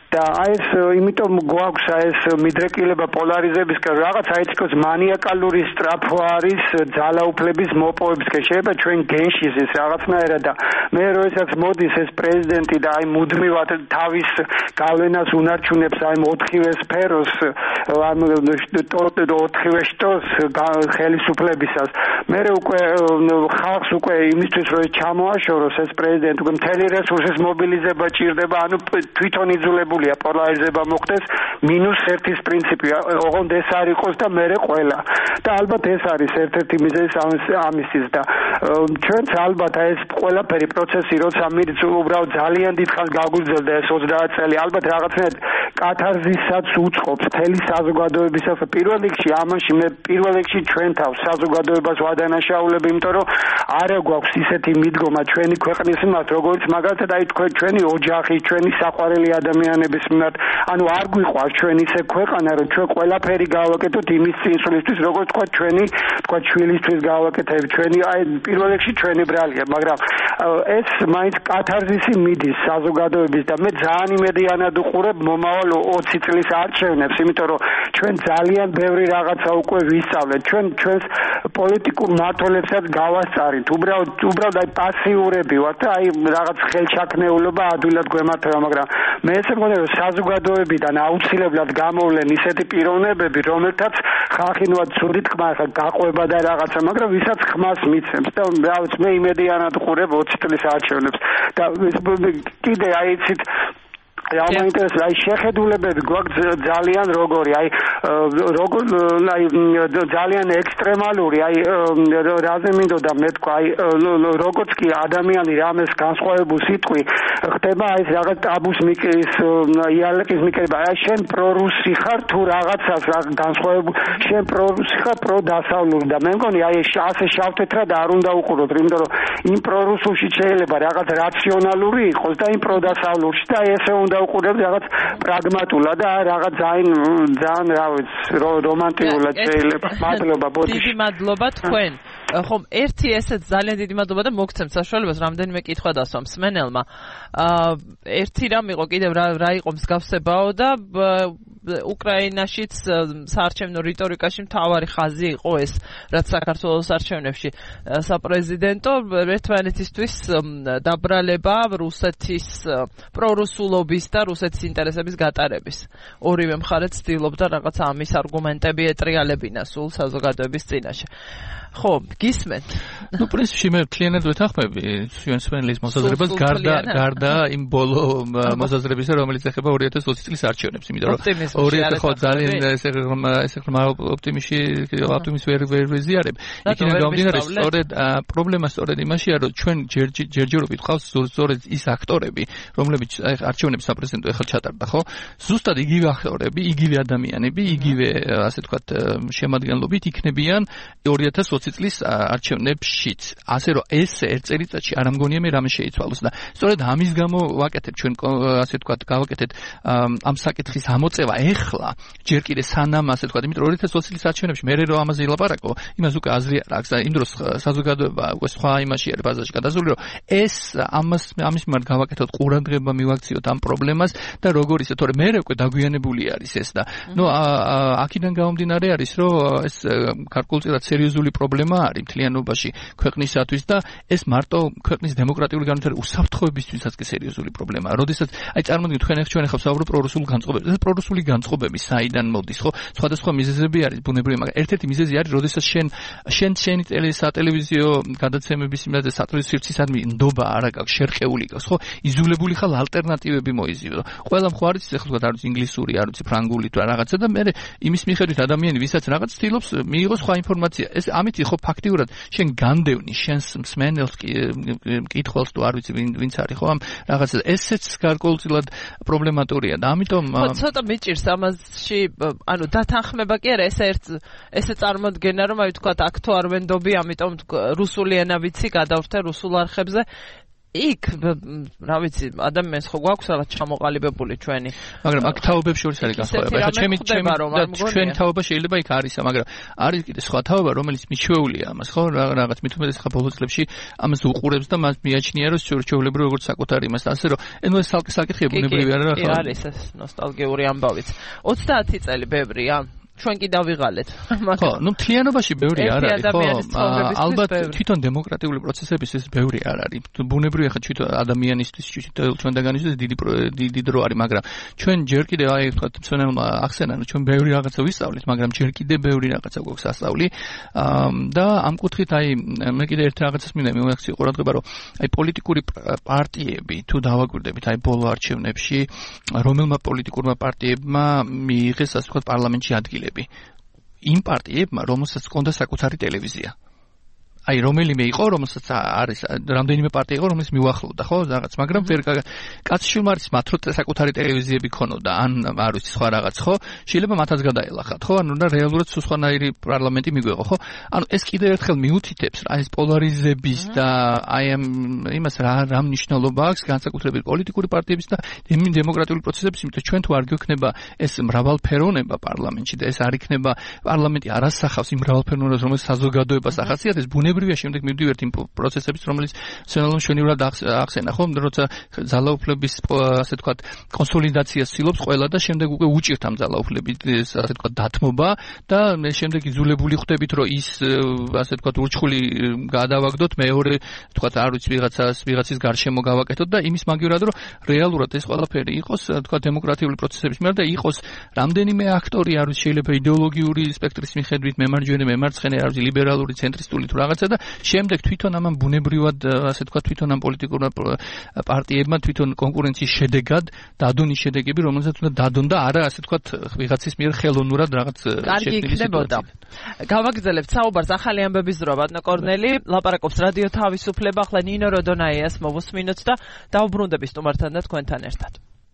Speaker 4: და ეს იმიტომ გვაქვს ეს მიდრეკილება პოლარიზებისკენ რაღაც აიცქოს მანიაკალური სტრაფვა არის ძალაუფლების მოპოვებისკენ შეიძლება ჩვენ გენში ეს რაღაცნაირად და მე როდესაც მოდის ეს პრეზიდენტი და აი მუდმივად თავის გავლენას უნარჩუნებს აი 4-ვე სფეროს ამ 4-ვე შტოს ხელისუფლებისას მე უკვე ხალხს უკვე იმისთვის რომ ჩამოაშოროს ეს პრეზიდენტი უკვე მთელი რესურსის მობილიზება ჭირდება ანუ თვითონ იძულებულია პოლარიზება მოხდეს -1-ის პრინციპი ოღონდ ეს არ იყოს და მერე ყველა და ალბათ ეს არის ერთ-ერთი მიზეზი ამისის და ჩვენც ალბათ ეს ყველაფერი პროცესი როცა მიდის უბრალოდ ძალიან დიდხანს გაგვიძლდა ეს 30 წელი ალბათ რაღაცნაირად კათარზისაც უწყობს მთელი საზოგადოებისას პირველ რიგში ამაში მე პირველ რიგში ჩვენ თავს საზოგადოებას ვადანაშაულებ იმიტომ რომ არა გვაქვს ისეთი მიდგომა ჩვენი ქვეყნის მიმართ როგორც მაგალითად აი ჩვენი ოჯახი ჩვენი საყვარელი ადამიანების მიმართ ანუ არ გვიყვარს ჩვენ ისე ქვეყანა რომ ჩვენ ყველაფერი გავაკეთოთ იმის წინსვლისთვის როგორც თქვა ჩვენი თქვა შვილისთვის გავაკეთებ ჩვენი აი პირველ რიგში ჩვენი ბრალია მაგრამ ეს მაინც კათარზისი მიდის საზოგადოების და მე ძალიან იმედიანად უყურებ მომავალ 20 წლის არჩევნებს იმიტომ რომ ჩვენ ძალიან ბევრი რაღაცა უკვე ვისწავლეთ ჩვენს პოლიტიკურ მმართველებსაც გავასწარით უბრალოდ აი პასიურები ვართ და აი რაღაც ხელშაქნეულობა ადვილად გვემართება მაგრამ მე ესე მგონია რომ საზოგადოებიდან აუცილებლად გამოვლენ ისეთი პიროვნებები რომელთაც ხალხი ნუ ცუდი თქმა ხა გაყვება და რაღაცა მაგრამ ვისაც ხმას მიცემს და რაღაც მე იმედიანად ვყურებ 20 წლის არჩევნებს და კიდე აი იცით ამაინტერესებს აი შეხედულებები გვაქვს ძალიან როგორი აი ძალიან ექსტრემალური აი რაზე მინდოდა მე თქვა აი როგორც კი ადამიანი რამეს განსხვავებულ სიტყვი ხდება აი რაღაც ტაბუს მიკრის იალეკის მიკრება აი შენ პრორუსი ხარ თუ რაღაცას განსხვავებულ შენ პრორუსი ხარ პროდასავლური და მე მგონი აი ასე შავთეთრად არ უნდა უყუროთ იმიტომ რომ იმ პრორუსულში შეიძლება რაღაც რაციონალური იყოს და იმ პროდასავლურში და ესე უნდა უყურებ რაღაც პრაგმატულად და რაღაც ძალიან რა ვიცი რომანტიკულად შეიძლება მადლობა ბოდიში
Speaker 1: დიდი მადლობა თქვენ ხომ ერთი ესეც ძალიან დიდი მადლობა და მოგცემ საშუალებას რამდენიმე კითხვა დასვამ მსმენელმა ერთი რამ იყო კიდევ რა იყო მსგავსებაო და უკრაინაშიც საარჩევნო რიტორიკაში მთავარი ხაზი იყო ეს რაც საქართველოს არჩევნებში საპრეზიდენტო ერთმანეთისთვის დაბრალება რუსეთის პრორუსულობის და რუსეთის ინტერესების გატარების ორივე მხარე ცდილობდა რაღაცა ამის არგუმენტები ეტრიალებინა სულ საზოგადოების წინაშე ხო გისმენთ
Speaker 2: ნუ პრინციპში მე მთლიანად ვეთანხმები ჩვენ სპენლის მოსაზრებას გარდა იმ ბოლო მოსაზრებისა რომელიც ეხება 2020 წლის არჩევნებს იმიტომ რომ 2000 ხო ძალიან ესე ოპტიმიზმი ვერ ვეზიარებ იქიდან გამომდინარე სწორედ პრობლემა სწორედ იმაშია რომ ჩვენ ჯერჯერობით ყავს სწორედ ის აქტორები რომლებიც არჩევნებს საპრეზიდენტო ეხლა ჩატარდა ხო ზუსტად იგივე აქტორები იგივე ადამიანები იგივე ასე ვთქვათ შემადგენლობით იქნებიან 2020 წლის არჩევნებშიც ასე რომ ეს ერთ წელიწადში არ ამგონია მე რამე შეიცვალოს და სწორედ ამის გამო ვაკეთებ ჩვენ ასე ვთქვათ გავაკეთეთ ამ საკითხის ამოწევა ეხლა ჯერ კიდე სანამ ასე ვთქვათ იმიტომ რომ 2020 წლის არჩევნებში მე რომ ამაზე ილაპარაკო იმას უკვე აზრი არ აქვს და იმ დროს საზოგადოება უკვე სხვა იმაში არის ბაზაში გადასული რომ ეს ამის მიმართ გავაკეთოთ ყურადღება მივაქციოთ ამ პრობლემას და როგორ ისე თორე მე უკვე დაგვიანებული არის ეს და ნუ აქედან გამომდინარე არის რომ ეს გარკვეულწილად სერიოზული პრობლემა არის მთლიანობაში ქვეყნისათვის და ეს მარტო ქვეყნის დემოკრატიული განვითარების უსაფრთხოებისთვისაც კი სერიოზული პრობლემაა. როდესაც აი წარმოგიდგენთ ჩვენ ახლა ვსაუბრობთ პრორუსულ განწყობებზე. ეს პრორუსული განწყობები საიდან მოდის, ხო? სხვადასხვა მიზეზები არის ბუნებრივი, მაგრამ ერთ-ერთი მიზეზი არის, როდესაც შენი სატელევიზიო გადაცემების იმაზე სატელევიზიო სივრცისადმი ნდობა არ აქვს, შერყეული აქვს, ხო? იზოლებული ხალ ალტერნატივები მოიზიო. ყველა მხარ არის ახლა თქვა არის ინგლისური, არ ვიცი ფრანგული თუ რაღაცა და მე იმის მიხედვით ადამიანი ვისაც რაღაც ცდილობს მიიღოს სხვა ინფორმაცია. ეს ამით ხო ფაქტიურად შენ განდევნი შენს მსმენელს კითხულს თუ არ ვიცი ვინც არის ხო ამ რაღაცა ესეც გარკვეულწილად პრობლემატურია და ამიტომ
Speaker 1: ცოტა მიჭირს ამაში ანუ დათანხმება კი არა ესე წარმოდგენა რომ აი თქვა აქ თუ არ ვენდობი ამიტომ რუსული ენა ვიცი გადავრთე რუსულ არხებზე იქ რა ვიცი ადამიანს ხო გვაქვს რაღაც ჩამოყალიბებული ჩვენი
Speaker 2: მაგრამ აქ თაობებს შორის არის განსხვავება ეხლა ჩვენი თაობა შეიძლება იქ არისა მაგრამ არის კიდე სხვა თაობა რომელიც მიჩვეულია ამას ხო რაღაც მithumedes ხა ბოლო წლებში ამას უყურებს და მას მიაჩნია რომ ჩვეულებრივ როგორც საკუთარი იმას ასე რომ ანუ ეს საკითხია ბუნებრივი არა
Speaker 1: ხო არის ეს ნოსტალგიური ამბავიც 30 წელი ბევრია ჩვენ კი დავიღალეთ.
Speaker 2: ხო, ნუ მთლიანობაში ბევრი არ არის, ხო? ალბათ თვითონ დემოკრატიული პროცესების ეს ბევრი არ არის. ბუნებრივია ხა თვითონ ადამიანისთვის ჩვენდაგანისთვის დიდი დრო არის, მაგრამ ჩვენ ჯერ კიდე აი ვთქვათ, მცენელმა ახსენა, ჩვენ ბევრი რაღაცა ვისწავლით, მაგრამ ჯერ კიდე ბევრი რაღაცა გვაქვს ასწავლი. და ამ კუთხით აი მე კიდე ერთ რაღაცას მინდა მივახციო ყურადღება, რომ აი პოლიტიკური პარტიები თუ დავაკვირდებით აი ბოლო არჩევნებში, რომელმა პოლიტიკურმა პარტიებმა მიიღეს ასე ვთქვათ პარლამენტში ადგილი იმ პარტიებმა, რომელსაც ჰქონდა საკუთარი ტელევიზია. აი რომელიმე იყო, რომელსაც არის რამდენიმე პარტია იყო, რომელიც მიუახლოვდა, ხო, რაღაც, მაგრამ კაცშვილმა არის მათ რო საკუთარი ტელევიზიები ქონოდა, ან არ ვიცი სხვა რაღაც, ხო? შეიძლება მათაც გადაელახათ, ხო? ანუ და რეალურად სხვანაირი პარლამენტი მიგვეყო, ხო? ანუ ეს კიდევ ერთხელ მიუთითებს რა ეს პოლარიზების და აი ამ იმას რა მნიშვნელობა აქვს განსაკუთრებით პოლიტიკური პარტიების და დემოკრატიული პროცესების, იმიტომ ჩვენ თუ არ გვექნება ეს მრავალფეროვნება პარლამენტში და ეს არ იქნება პარლამენტი არ ასახავს იმ მრავალფეროვნებას, რომელიც საზოგადოებას ახასიათებს, ბუნებრივია შემდეგ მივდივართ იმ პროცესების, რომელიც სენალომ შვენივრად ახსენა, ხო? როცა ძალაუფლების ასე ვთქვათ კონსოლიდაციას ცდილობს ყველა და შემდეგ უკვე უჭირთ ამ ძალაუფლების ასე ვთქვათ დათმობა და შემდეგ იძულებული ხდებით, რომ ის ასე ვთქვათ ურჩხული გადავაგდოთ მეორე ვთქვათ არ ვიცი ვიღაცის გარშემო გავაკეთოთ და იმის მაგივრად რომ რეალურად ეს ყველაფერი იყოს ვთქვათ დემოკრატიული პროცესების მიერ და იყოს რამდენიმე აქტორი არ ვიცი შეიძლება იდეოლოგიური სპექტრის მიხედვით მემარჯვენე მემარცხენე არ ვიცი ლიბერალური ცენტრისტული თუ რაღაცა და შემდეგ თვითონ ამ ბუნებრივად ასე ვთქვათ თვითონ ამ პოლიტიკურმა პარტიებმა თვითონ კონკურენციის შედეგად დადონ ის შედეგები რომელსაც უნდა დადონ და არა ასე ვთქვათ ვიღაცის მიერ ხელოვნურად რაღაც
Speaker 1: შექმნილი სიტუაცია. გავაგრძელებთ საუბარს ახალი ამბების დრო ბატონო კორნელი ლაპარაკობს რადიო თავისუფლება ახლა ნინო როდონაიას მოვუსმინოთ და დავბრუნდებით სტუმართან და თქვენთან ერთად.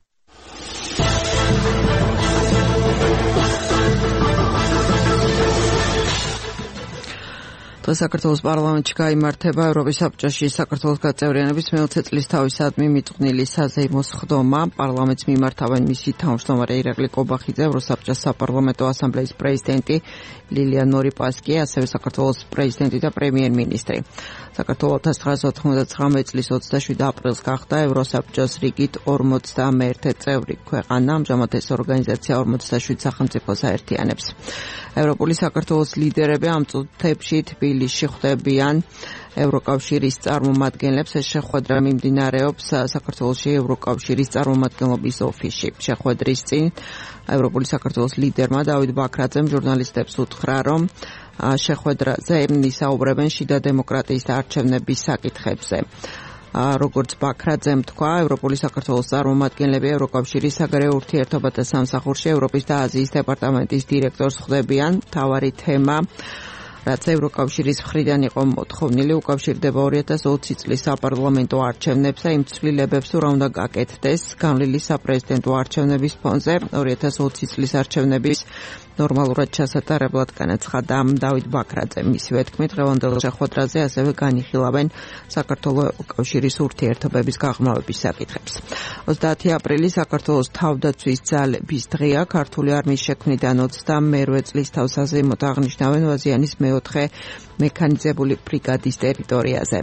Speaker 1: საქართველოს პარლამენტში გაიმართება ევროპის საბჭოში საქართველოს გაწევრიანების მე-20 წლის თავისადმი მიწყვნილი საზეიმო სხდომა. პარლამენტს მიმართავენ მისი თავმჯდომარე ირაკლი კობახიძე, ევროსაბჭოს საპარლამენტო ასამბლეის პრეზიდენტი ლილია ნორიპასკი, ასევე საქართველოს პრეზიდენტი და პრემიერ-მინისტრი. საქართველოს 1999 წლის 27 აპრილს გახდა ევროსაბჭოს რიგით 51 წევრი ქვეყანა. ამჟამად ეს ორგანიზაცია 47 სახელმწიფოს აერთიანებს. ევროპული საქართველოს ლიდერები ამ წუთებში თბილისში ხვდებიან ევროკავშირის წარმომადგენლებს. ეს შეხვედრა მიმდინარეობს საქართველოში ევროკავშირის წარმომადგენლობის ოფისში. შეხვედრის წინ ევროპული საქართველოს ლიდერმა დავით ბაქრაძემ ჟურნალისტებს უთხრა, რომ შეხვედრაზე ისაუბრებენ შიდა დემოკრატიის და არჩევნების საკითხებზე. როგორც ბაქრაძემ თქვა, ევროპული საქართველოს წარმომადგენლები ევროკავშირის საგარეო ურთიერთობათა სამსახურში ევროპის და აზიის დეპარტამენტის დირექტორს ხვდებიან. მთავარი თემა რაც ევროკავშირის მხრიდან იყო მოთხოვნილი, უკავშირდება 2020 წლის საპარლამენტო არჩევნებს და იმ ცვლილებებს თუ რა უნდა გაკეთდეს განვლილი საპრეზიდენტო არჩევნების ფონზე 2020 წლის არჩევნების ნორმალურად ჩასატარებლად განაცხადა დავით ბაქრაძემ. მისივე თქმით, დღევანდელ შეხვედრაზე ასევე განიხილავენ საქართველოს ევროკავშირის ურთიერთობების გაღრმავების საკითხებს. 30 აპრილი საქართველოს თავდაცვის ძალების დღეა. ქართული არმიის შექმნიდან 22 წლის თავსაზეიმოდ აღნიშნავენ ვაზიანის მეოთხე მექანიზებული ბრიგადის ტერიტორიაზე.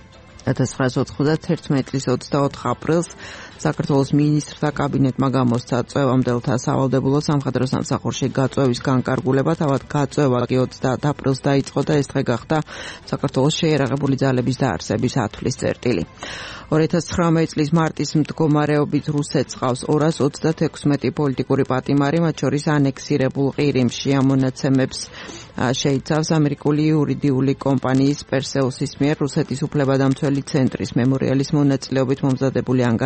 Speaker 1: 1991 წლის 24 აპრილს საქართველოს მინისტრთა კაბინეტმა გამოსცა წვევამდელთა სავალდებულო სამხედრო სამსახურში გაწვევის განკარგულება. თავად გაწვევა 30 აპრილს დაიწყო და ეს დღე გახდა საქართველოს შეიარაღებული ძალების დაარსების ათვლის წერტილი. 2019 წლის მარტის მდგომარეობით რუსეთს ყავს 236 პოლიტიკური პატიმარი, მათ შორის ანექსირებულ ყირიმში ამონაცემებს შეიცავს ამერიკული იურიდიული კომპანიის პერსეუსის მიერ რუსეთის უფლებადამცველი ცენტრის მემორიალის მონაწილეობით მომზადებული ანგარიში,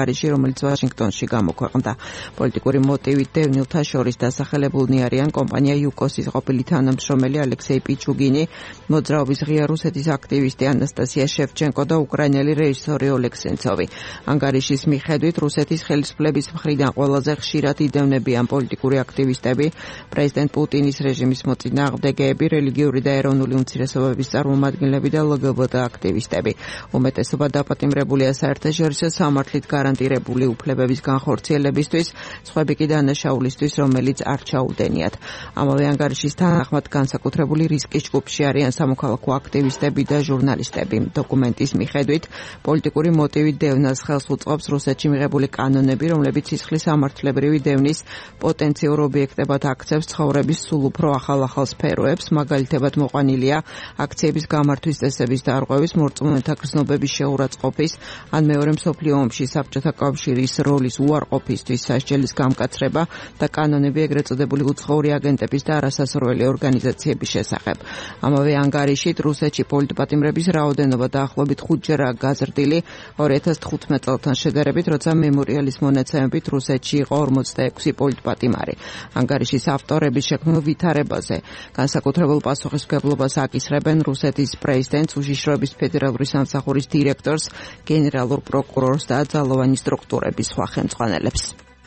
Speaker 5: რომელიც ვაშინგტონში გამოქვეყნდა. პოლიტიკური მოტივით დევნილთა შორის დასახელებულნი არიან კომპანია იუკოსის ყოფილი თანამშრომელი ალექსეი პიჩუგინი, მოძრაობის ღია რუსეთის აქტივისტი ანასტასია შევჩენკო და უკრაინელი რეჟისორი ოლეგ სენცოვი. ანგარიშის მიხედვით რუსეთის ხელისუფლების მხრიდან ყველაზე ხშირად იდევნებიან პოლიტიკური აქტივისტები, პრეზიდენტ პუტინის რეჟიმის მოწინააღმდეგეები, რელიგიური და ეროვნული უმცირესობების წარმომადგენლები და LGBT აქტივისტები. უმეტესობა დაპატიმრებულია საერთაშორისო სამართლით გარანტირებული უფლებების განხორციელებისთვის, სხვები კი დანაშაულისთვის, რომელიც არ ჩაუდენიათ. ამავე ანგარიშის თანახმად განსაკუთრებული რისკის ჯგუფში არიან სამოქალაქო აქტივისტები და ჟურნალისტები. დოკუმენტის მიხედვით პოლიტიკური მოტივით დევნას ხელს უწყობს რუსეთში მიღებული კანონები, რომლებიც სისხლის სამართლებრივი დევნის პოტენციურ ობიექტებად აქცევს ცხოვრების სულ უფრო ახალ სფეროებს, მაგალითებად მოყვანილია აქციების გამართვის წესების დარღვევის, მორწმუნეთა გრძნობების შეურაცხყოფის, ან მეორე მსოფლიო ომში საბჭოთა კავშირის როლის უარყოფისთვის სასჯელის გამკაცრება და კანონები ეგრეთ წოდებული უცხოური აგენტების და არასასურველი ორგანიზაციების შესახებ. ამავე ანგარიშით რუსეთში პოლიტპატიმრების რაოდენობა დაახლოებით 5-ჯერაა გაზრდილი 2015 წელთან შედარებით, როცა მემორიალის მონაცემებით რუსეთში იყო 46 პოლიტპატიმარი. ანგარიშის ავტორები შექმნილ ვითარებაზე განსაკუთრებულ პასუხისმგებლობას აკისრებენ რუსეთის პრეზიდენტს, უშიშროების ფედერალური სამსახურის დირექტორს, გენერალურ პროკურორს და ძალოვანი სტრუქტურების სხვა ხელმძღვანელებს.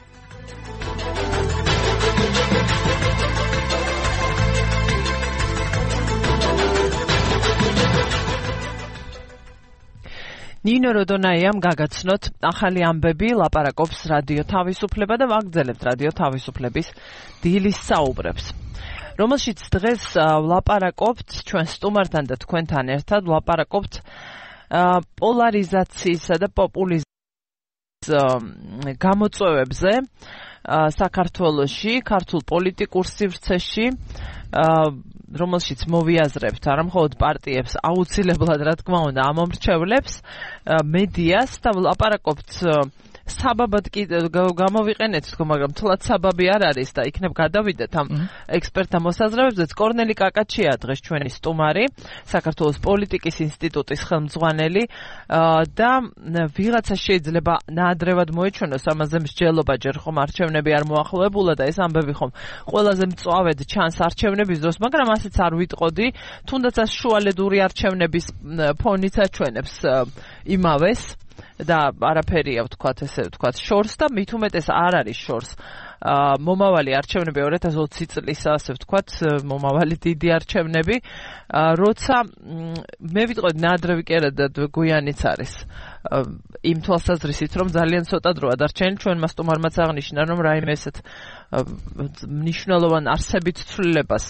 Speaker 1: ნინო როდონაიამ გაგაცნოთ ახალი ამბები, ლაპარაკობს რადიო თავისუფლება და ვაგრძელებთ რადიო თავისუფლების დილის საუბრებს, რომელშიც დღეს ვლაპარაკობთ ჩვენ სტუმართან და თქვენთან ერთად ვლაპარაკობთ პოლარიზაციისა და პოპულიზმის გამოწვევებზე საქართველოში, ქართულ პოლიტიკურ სივრცეში, რომელშიც მოვიაზრებთ არა მხოლოდ პარტიებს, აუცილებლად რა თქმა უნდა ამომრჩევლებს, მედიას და ვლაპარაკობთ საბაბად კი გამოვიყენეთ თქო, მაგრამ თლად საბაბი არ არის და იქნებ გადავიდეთ ამ ექსპერტთა მოსაზრებებზეც. კორნელი კაკაჩია დღეს ჩვენი სტუმარი, საქართველოს პოლიტიკის ინსტიტუტის ხელმძღვანელი და ვიღაცა შეიძლება ნაადრევად მოეჩვენოს ამაზე მსჯელობა, ჯერ ხომ არჩევნები არ მოახლოებულა და ეს ამბები ხომ ყველაზე მწვავედ ჩანს არჩევნების დროს, მაგრამ ასეც არ ვიტყოდი, თუნდაც ეს შუალედური არჩევნების ფონიც აჩვენებს იმავეს და არაფერია ვთქვათ, ესე ვთქვათ, შორს და მით უმეტეს არ არის შორს. მომავალი არჩევნები 2020 წლის, ასე ვთქვათ, მომავალი დიდი არჩევნები, როცა მე ვიტყოდი ნაადრევი კერადად გვიანიც არის. იმ თვალსაზრისით, რომ ძალიან ცოტა დროა დარჩენილი, ჩვენმა სტუმარმაც აღნიშნა, რომ რაიმე ესეთ მნიშვნელოვან არსებით ცვლილებას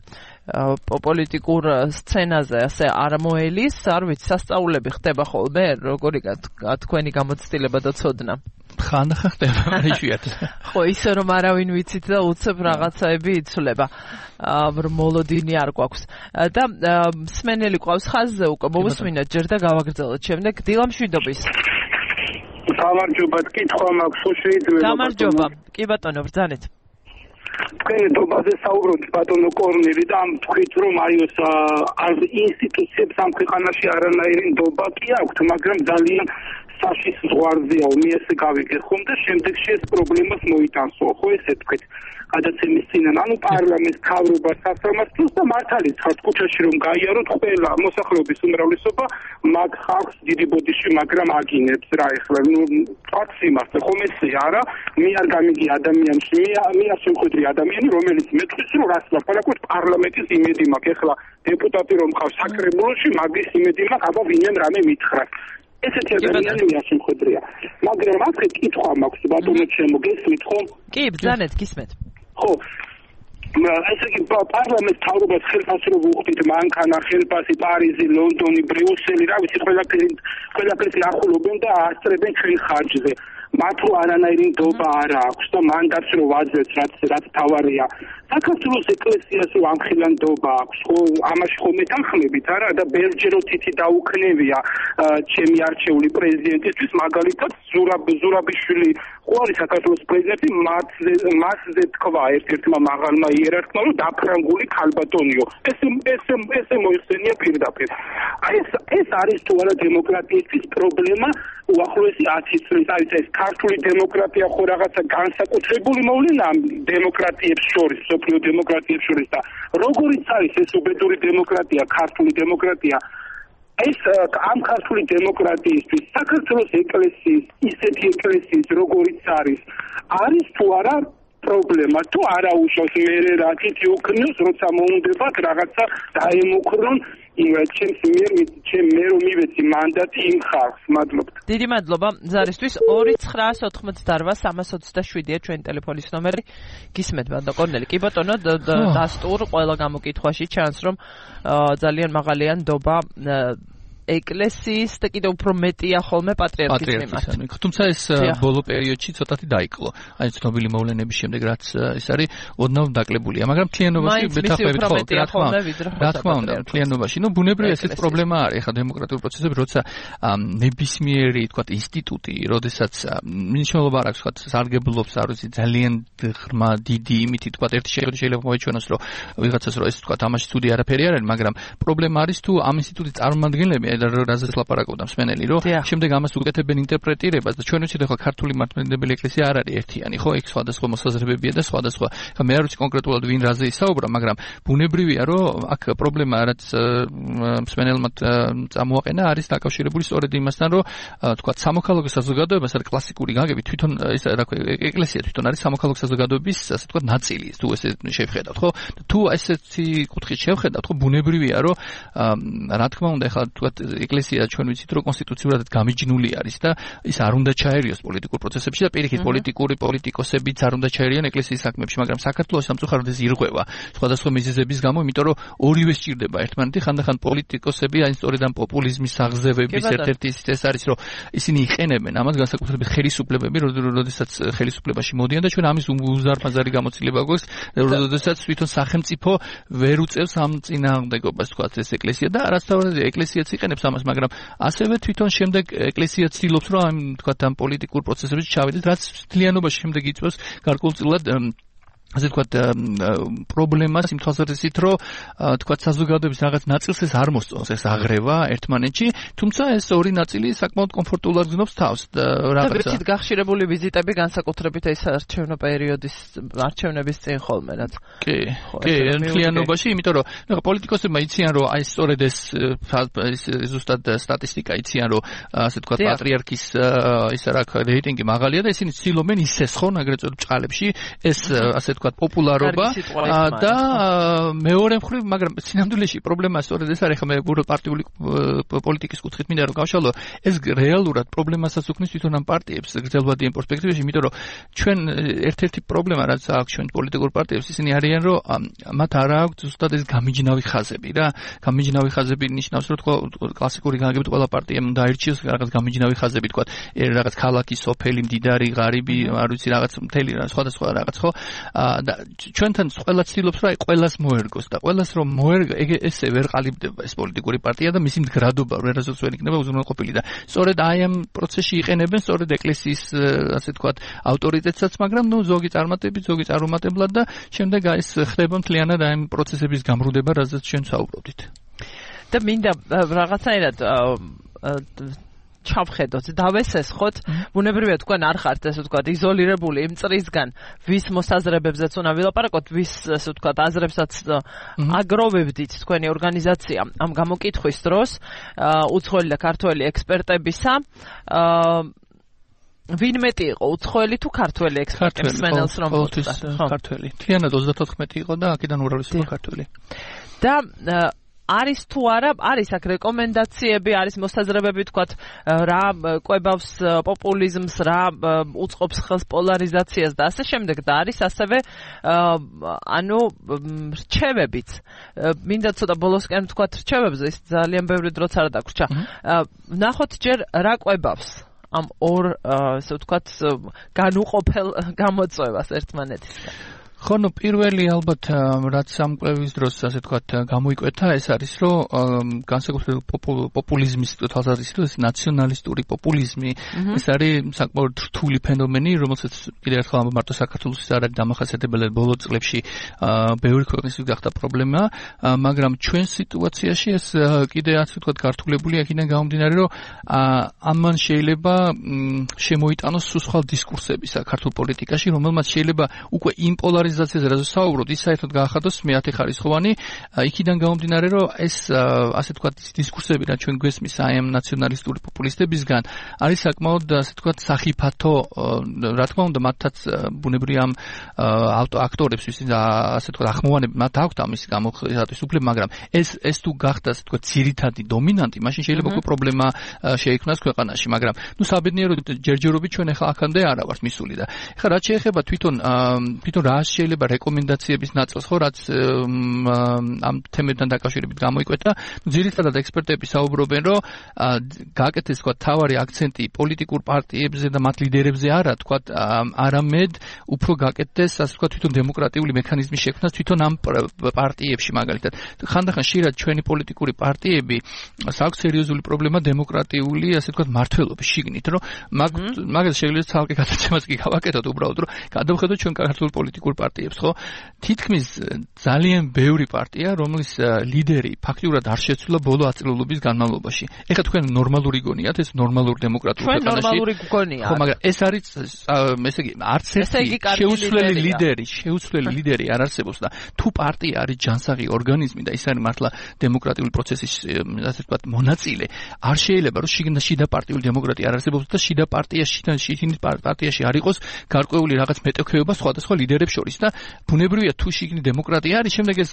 Speaker 1: პოლიტიკურ სცენაზე ასე არ მოელის, არ ვიცი, სასწაულები ხდება ხოლმე, როგორი თქვენი გამოცდილება და ცოდნა.
Speaker 2: ხანდახან ხდება, იშვიათად.
Speaker 1: ხო, ისე რომ არავინ ვიცით და უცებ რაღაცაები იცვლება. მოლოდინი არ გვაქვს. და მსმენელი ყავს ხაზზე უკვე, მოვუსმინოთ ჯერ და გავაგრძელოთ შემდეგ. დილა მშვიდობის.
Speaker 4: გამარჯობა, კითხვა მაქვს, უშლით.
Speaker 1: გამარჯობა. კი ბატონო, ბრძანეთ.
Speaker 4: თქვენი დობაზე საუბრობთ ბატონო კორნელი და ამ თქვით რომ აი ეს ინსტიტუციებს ამ ქვეყანაში არანაირი ნდობა კი აქვთ, მაგრამ ძალიან საშის ზღვარზეა, მე ესე გავიგე ხომ და შემდეგში ეს პრობლემას მოიტანსო, ხო ესე თქვით. გადაცემის წინან, ანუ პარლამენტის თავრობა სასამართლოს და მართალი ცხადს ქუჩაში რომ გაიაროთ ყველა მოსახლეობის უმრავლესობა მაგ ხალხს დიდი ბოდიში, მაგრამ აგინებს რა ეხლა, ნუ ფაქტს იმასე ხომ ესე არა, მე არ გამიგი ადამიანში, მე არ შემხედრი ადამიანი, რომელიც მეტყვის რომ რას ლაპარაკობთ პარლამენტის იმედი მაქვს, ეხლა დეპუტატი რომ ხავს საკრებულოში, მაგის იმედი მაქვს, აბა ვინმე რამე მითხრას. ესეთი ადამიანი მე არ შემხედრია. მაგრამ აქ კითხვა მაქვს ბატონო ჩემო, გესმით ხო?
Speaker 1: კი, ბრძანეთ, გისმენთ.
Speaker 4: ხო, ესე იგი პარლამენტის თავრობას ხელფასს რო ვუხდით, მანქანა, ხელფასი, პარიზი, ლონდონი, ბრიუსელი, რა ვიცი, ყველაფერს ახლობენ და ასწრებენ ჩვენ ხარჯზე. მათ რო არანაირი ნდობა არ აქვს და მანდატს რო ვაძლევთ, რაც თავარია საქართველოს ეკლესიას ამხილანდობა აქვს, ხო, ამაში ხომ მეთანხმებით არა და ბევრჯერო თითი დაუქნევია ჩემი არჩეული პრეზიდენტისთვის, მაგალითად ზურაბიშვილი ხო არის საქართველოს პრეზიდენტი, მასზე თქვა ერთ-ერთმა მაღალმა იერარქმა, რომ დაფრანგული ქალბატონიო. ესე მოიხსენია პირდაპირ. ეს არის თუ არა დემოკრატიის პრობლემა უახლოესი 10 წლის, არის ეს ქართული დემოკრატია ხო რაღაცა განსაკუთრებული მოვლენაა დემოკრატიებს შორის, სოფლიო დემოკრატიებს შორის და როგორიც არის ეს უბედური დემოკრატია, ქართული დემოკრატია, ეს ამ ქართული დემოკრატიისთვის საქართველოს ეკლესიის, ისეთი ეკლესიის როგორიც არის თუ არა პრობლემა, თუ არა უშავს მე რა თითი უქნიოს, როცა მოუნდებათ რაღაცა დაემუქრონ ჩემ მე რომ მივეცი მანდატი იმ ხალხს. მადლობთ.
Speaker 1: დიდი მადლობა ზარისთვის. 2920327-ია ჩვენი ტელეფონის ნომერი. გისმენთ ბატონო კორნელი. კი ბატონო, დასტურ ყველა გამოკითხვაში ჩანს რომ ძალიან მაღალია ნდობა ეკლესიის და კიდევ უფრო მეტია ხოლმე პატრიარქის მიმართ.
Speaker 2: თუმცა ეს ბოლო პერიოდში ცოტათი დაიკლო. აი ცნობილი მოვლენების შემდეგ რაც ის არის ოდნავ დაკლებულია, მაგრამ მთლიანობაში მეთახვევით ხო, რა თქმა უნდა, მთლიანობაში. ნუ ბუნებრივია ესეც პრობლემა არის ხა დემოკრატიულ პროცესებში, როცა ნებისმიერი თქვა ინსტიტუტი, როდესაც მნიშვნელობა არ აქვს თქვა სარგებლობს, არ ვიცი, ძალიან ღრმა დიდი იმითი თქვა ერთი შეიძლება მოეჩვენოს, რომ ვიღაცას რომ ეს თქვა თამაში ცუდი არაფერი არ არის, მაგრამ პრობლემა არის თუ ამ ინსტიტუტის წარმომადგენლები რაზეც ლაპარაკობდა მსმენელი, რომ შემდეგ ამას უკეთებენ ინტერპრეტირებას და ჩვენ ვიცით ახლა ქართული მართლმადიდებელი ეკლესია არ არის ერთიანი, ხო? იქ სხვადასხვა მოსაზრებებია და სხვადასხვა. ხა მე არ ვიცი კონკრეტულად ვინ რაზე ისაუბრა, მაგრამ ბუნებრივია, რომ აქ პრობლემა რაც მსმენელმა წამოაყენა არის დაკავშირებული სწორედ იმასთან, რომ თქვა სამოქალაქო საზოგადოებას არის კლასიკური გაგები, თვითონ ეს რა ქვია, ეკლესია თვითონ არის სამოქალაქო საზოგადოების ასე თქვა ნაწილი, თუ ესე შევხედავთ, ხო? თუ ესეთი კუთხით შევხედავთ, ხო, ბუნებრივია, რომ რა თქმა უნდა ახლა თქვა ეკლესია ჩვენ ვიცით რომ კონსტიტუციურად გამიჯნული არის და ის არ უნდა ჩაერიოს პოლიტიკურ პროცესებში და პირიქით პოლიტიკოსებიც არ უნდა ჩაერიან ეკლესიის საქმეებში, მაგრამ საქართველოს სამწუხაროდ ეს ირღვევა სხვადასხვა მიზეზების გამო, იმიტომ რომ ორივე სჭირდება ერთმანეთი, ხანდახან პოლიტიკოსები აი სწორედ ამ პოპულიზმის აღზევების ერთ-ერთი ის არის რომ ისინი იყენებენ ამას განსაკუთრებით ხელისუფლებები, როდესაც ხელისუფლებაში მოდიან და ჩვენ ამის უზარმაზარი გამოცდილება გვაქვს, როდესაც თვითონ სახელმწიფო ვერ უწევს ამ წინააღმდეგობას თქვა ეს ეკლესია და რაც თავად ეკლესიაც იყენებს ამას, მაგრამ ასევე თვითონ შემდეგ ეკლესია ცდილობს რომ ამ თქვა ამ პოლიტიკურ პროცესებში ჩავიდეთ, რაც მთლიანობაში შემდეგ იწვევს გარკვეულწილად ასე თქვა პრობლემას იმ თვალსაზრისით, რომ თქვა საზოგადოების რაღაც ნაწილს ეს არ მოსწონს ეს აღრევა ერთმანეთში, თუმცა ეს ორი ნაწილი საკმაოდ კომფორტულად გზნობს თავს რაღაცა.
Speaker 1: და გახშირებული ვიზიტები განსაკუთრებით ეს არჩევნების წინ ხოლმე რაც.
Speaker 2: კი, მთლიანობაში, იმიტომ რომ პოლიტიკოსებმა იციან რომ აი სწორედ ეს ზუსტად სტატისტიკა იციან რომ ასე თქვა პატრიარქის ისა რა რეიტინგი მაღალია და ისინი ცდილობენ ისეს ხო აგრეთ წოდებ ჭყალებში ეს ასე თქვა პოპულარობა და მეორე მხრივ, მაგრამ სინამდვილეში პრობლემა სწორედ ეს არის, ხა მე პარტიული პოლიტიკის კუთხით მინდა რომ გავშალო, ეს რეალურად პრობლემასაც უქმნის თვითონ ამ პარტიებს გრძელვადიან პერსპექტივაში, იმიტომ რომ ჩვენ ერთ-ერთი პრობლემა რაც აქვს ჩვენ პოლიტიკურ პარტიებს, ისინი არიან რომ მათ არ აქვს ზუსტად ეს გამიჯნავი ხაზები რა. გამიჯნავი ხაზები ნიშნავს რომ თქვა კლასიკური განაგებით ყველა პარტიამ უნდა აირჩიოს რაღაც გამიჯნავი ხაზები, თქვა რაღაც ქალაქი, სოფელი, მდიდარი, ღარიბი, არ ვიცი რაღაც მთელი სხვადასხვა რაღაც ხო? და ჩვენთან ყველა ცდილობს რომ აი ყველას მოერგოს და ყველას რომ მოერგა ესე ვერ ყალიბდება ეს პოლიტიკური პარტია და მისი მდგრადობა ვერასოდეს ვერ იქნება უზრუნველყოფილი და სწორედ აი ამ პროცესში იყენებენ სწორედ ეკლესიის ასე თქვათ ავტორიტეტსაც, მაგრამ ნუ ზოგი წარმატებით, ზოგი წარუმატებლად და შემდეგ აი ეს ხდება მთლიანად აი ამ პროცესების გამრუდება, რაზეც ჩვენ საუბრობდით.
Speaker 1: და მინდა რაღაცაირად ჩავხედოთ, დავესესხოთ, ბუნებრივია თქვენ არ ხართ ესე ვთქვათ იზოლირებული იმ წრისგან, ვის მოსაზრებებზეც უნდა ვილაპარაკოთ, ვის ესე ვთქვათ აზრებსაც აგროვებდით თქვენი ორგანიზაცია ამ გამოკითხვის დროს, უცხოელი და ქართველი ექსპერტებისა, ვინ მეტი იყო, უცხოელი თუ ქართველი ექსპერტები მსმენელს რომ ვთქვათ,
Speaker 2: ქართველი. თლიანად 34 იყო და აქედან ურავისობა ქართველი.
Speaker 1: და არის თუ არა, არის აქ რეკომენდაციები, არის მოსაზრებები, თქვათ, რა კვებავს პოპულიზმს, რა უწყობს ხელს პოლარიზაციას და ასე შემდეგ და არის ასევე ანუ რჩევებიც. მინდა ცოტა ბოლოსკენ ვთქვათ რჩევებზე, ის ძალიან ბევრი დროც არ დაგვრჩა. ვნახოთ ჯერ რა კვებავს ამ ორ ასე ვთქვათ განუყოფელ გამოწვევას ერთმანეთისგან.
Speaker 2: ხონო პირველი ალბათ რაც სამკვლევის დროს ასე ვთქვათ გამოიკვეთა ეს არის რომ განსაკუთრებით პოპულიზმის თვალსაზრისით ეს ნაციონალისტური პოპულიზმი ეს არის საკმაოდ რთული ფენომენი რომელსაც კიდევ ერთხელ მარტო საქართველოსთვის არ არის დამახასიათებელი ბოლო წლებში ბევრი ქვეყნის გახდა პრობლემა მაგრამ ჩვენ სიტუაციაში ეს კიდევ ასე ვთქვათ გართულებულია იქიდან გამომდინარე რომ ამან შეიძლება შემოიტანოს სუსხალ დისკურსები საქართველოს პოლიტიკაში რომელმაც შეიძლება უკვე იმ პოლარიზაციაზე რაც საუბრობთ ის საერთოდ გაახადოს მეათეხარისხოვანი იქიდან გამომდინარე რომ ეს ასე ვთქვათ დისკურსები რაც ჩვენ გვესმის აი ამ ნაციონალისტური პოპულისტებისგან არის საკმაოდ ასე ვთქვათ სახიფათო რა თქმა უნდა მათაც ბუნებრივია ამ აქტორებს ვისიც ასე ვთქვათ ახმოვანები მათ აქვთ ამის გამოხატვის უფლება მაგრამ ეს თუ გახდა ასე ვთქვათ ძირითადი დომინანტი მაშინ შეიძლება უკვე პრობლემა შეიქმნას ქვეყანაში მაგრამ ნუ საბედნიეროდ ჯერჯერობით ჩვენ ახლა აქამდე არა ვართ მისული და ახლა რაც შეეხება თვითონ რა შეიძლება რეკომენდაციების ნაწილს ხო რაც ამ თემებთან დაკავშირებით გამოიკვეთა ძირითადად ექსპერტები საუბრობენ რომ გააკეთეს თქვა თავარი აქცენტი პოლიტიკურ პარტიებზე და მათ ლიდერებზე არა თქვა არამედ უფრო გააკეთეს ასე თქვა თვითონ დემოკრატიული მექანიზმის შექმნას თვითონ ამ პარტიებში მაგალითად ხანდახან ხშირად ჩვენი პოლიტიკური პარტიები აქვს სერიოზული პრობლემა დემოკრატიული ასე თქვა მართლობის შიგნით რომ მაგას შეიძლება ცალკე გადაცემას კი გავაკეთოთ უბრალოდ რომ გადავხედოთ ჩვენ ქართულ პოლიტიკურ პარტიებს ხო თითქმის ძალიან ბევრი პარტია რომლის ლიდერი ფაქტიურად არ შეცვლა ბოლო აწლეულობის განმავლობაში ეხლა თქვენ ნორმალური გონიათ ეს ნორმალური დემოკრატიული ქვეყანაში ჩვენ
Speaker 1: ნორმალური გონია
Speaker 2: ხო მაგრამ ეს არის ესე იგი არც ერთი შეუცვლელი ლიდერი არ არსებობს და თუ პარტია არის ჯანსაღი ორგანიზმი და ის არის მართლა დემოკრატიული პროცესის ასე ვთქვათ მონაწილე არ შეიძლება რომ შიდა პარტიული დემოკრატია არ არსებობს და შიდა პარტიაში არ იყოს გარკვეული რაღაც მეტოქეობა სხვადასხვა ლიდერებს შორის და ბუნებრივია თუ შიგნით დემოკრატია არის შემდეგ ეს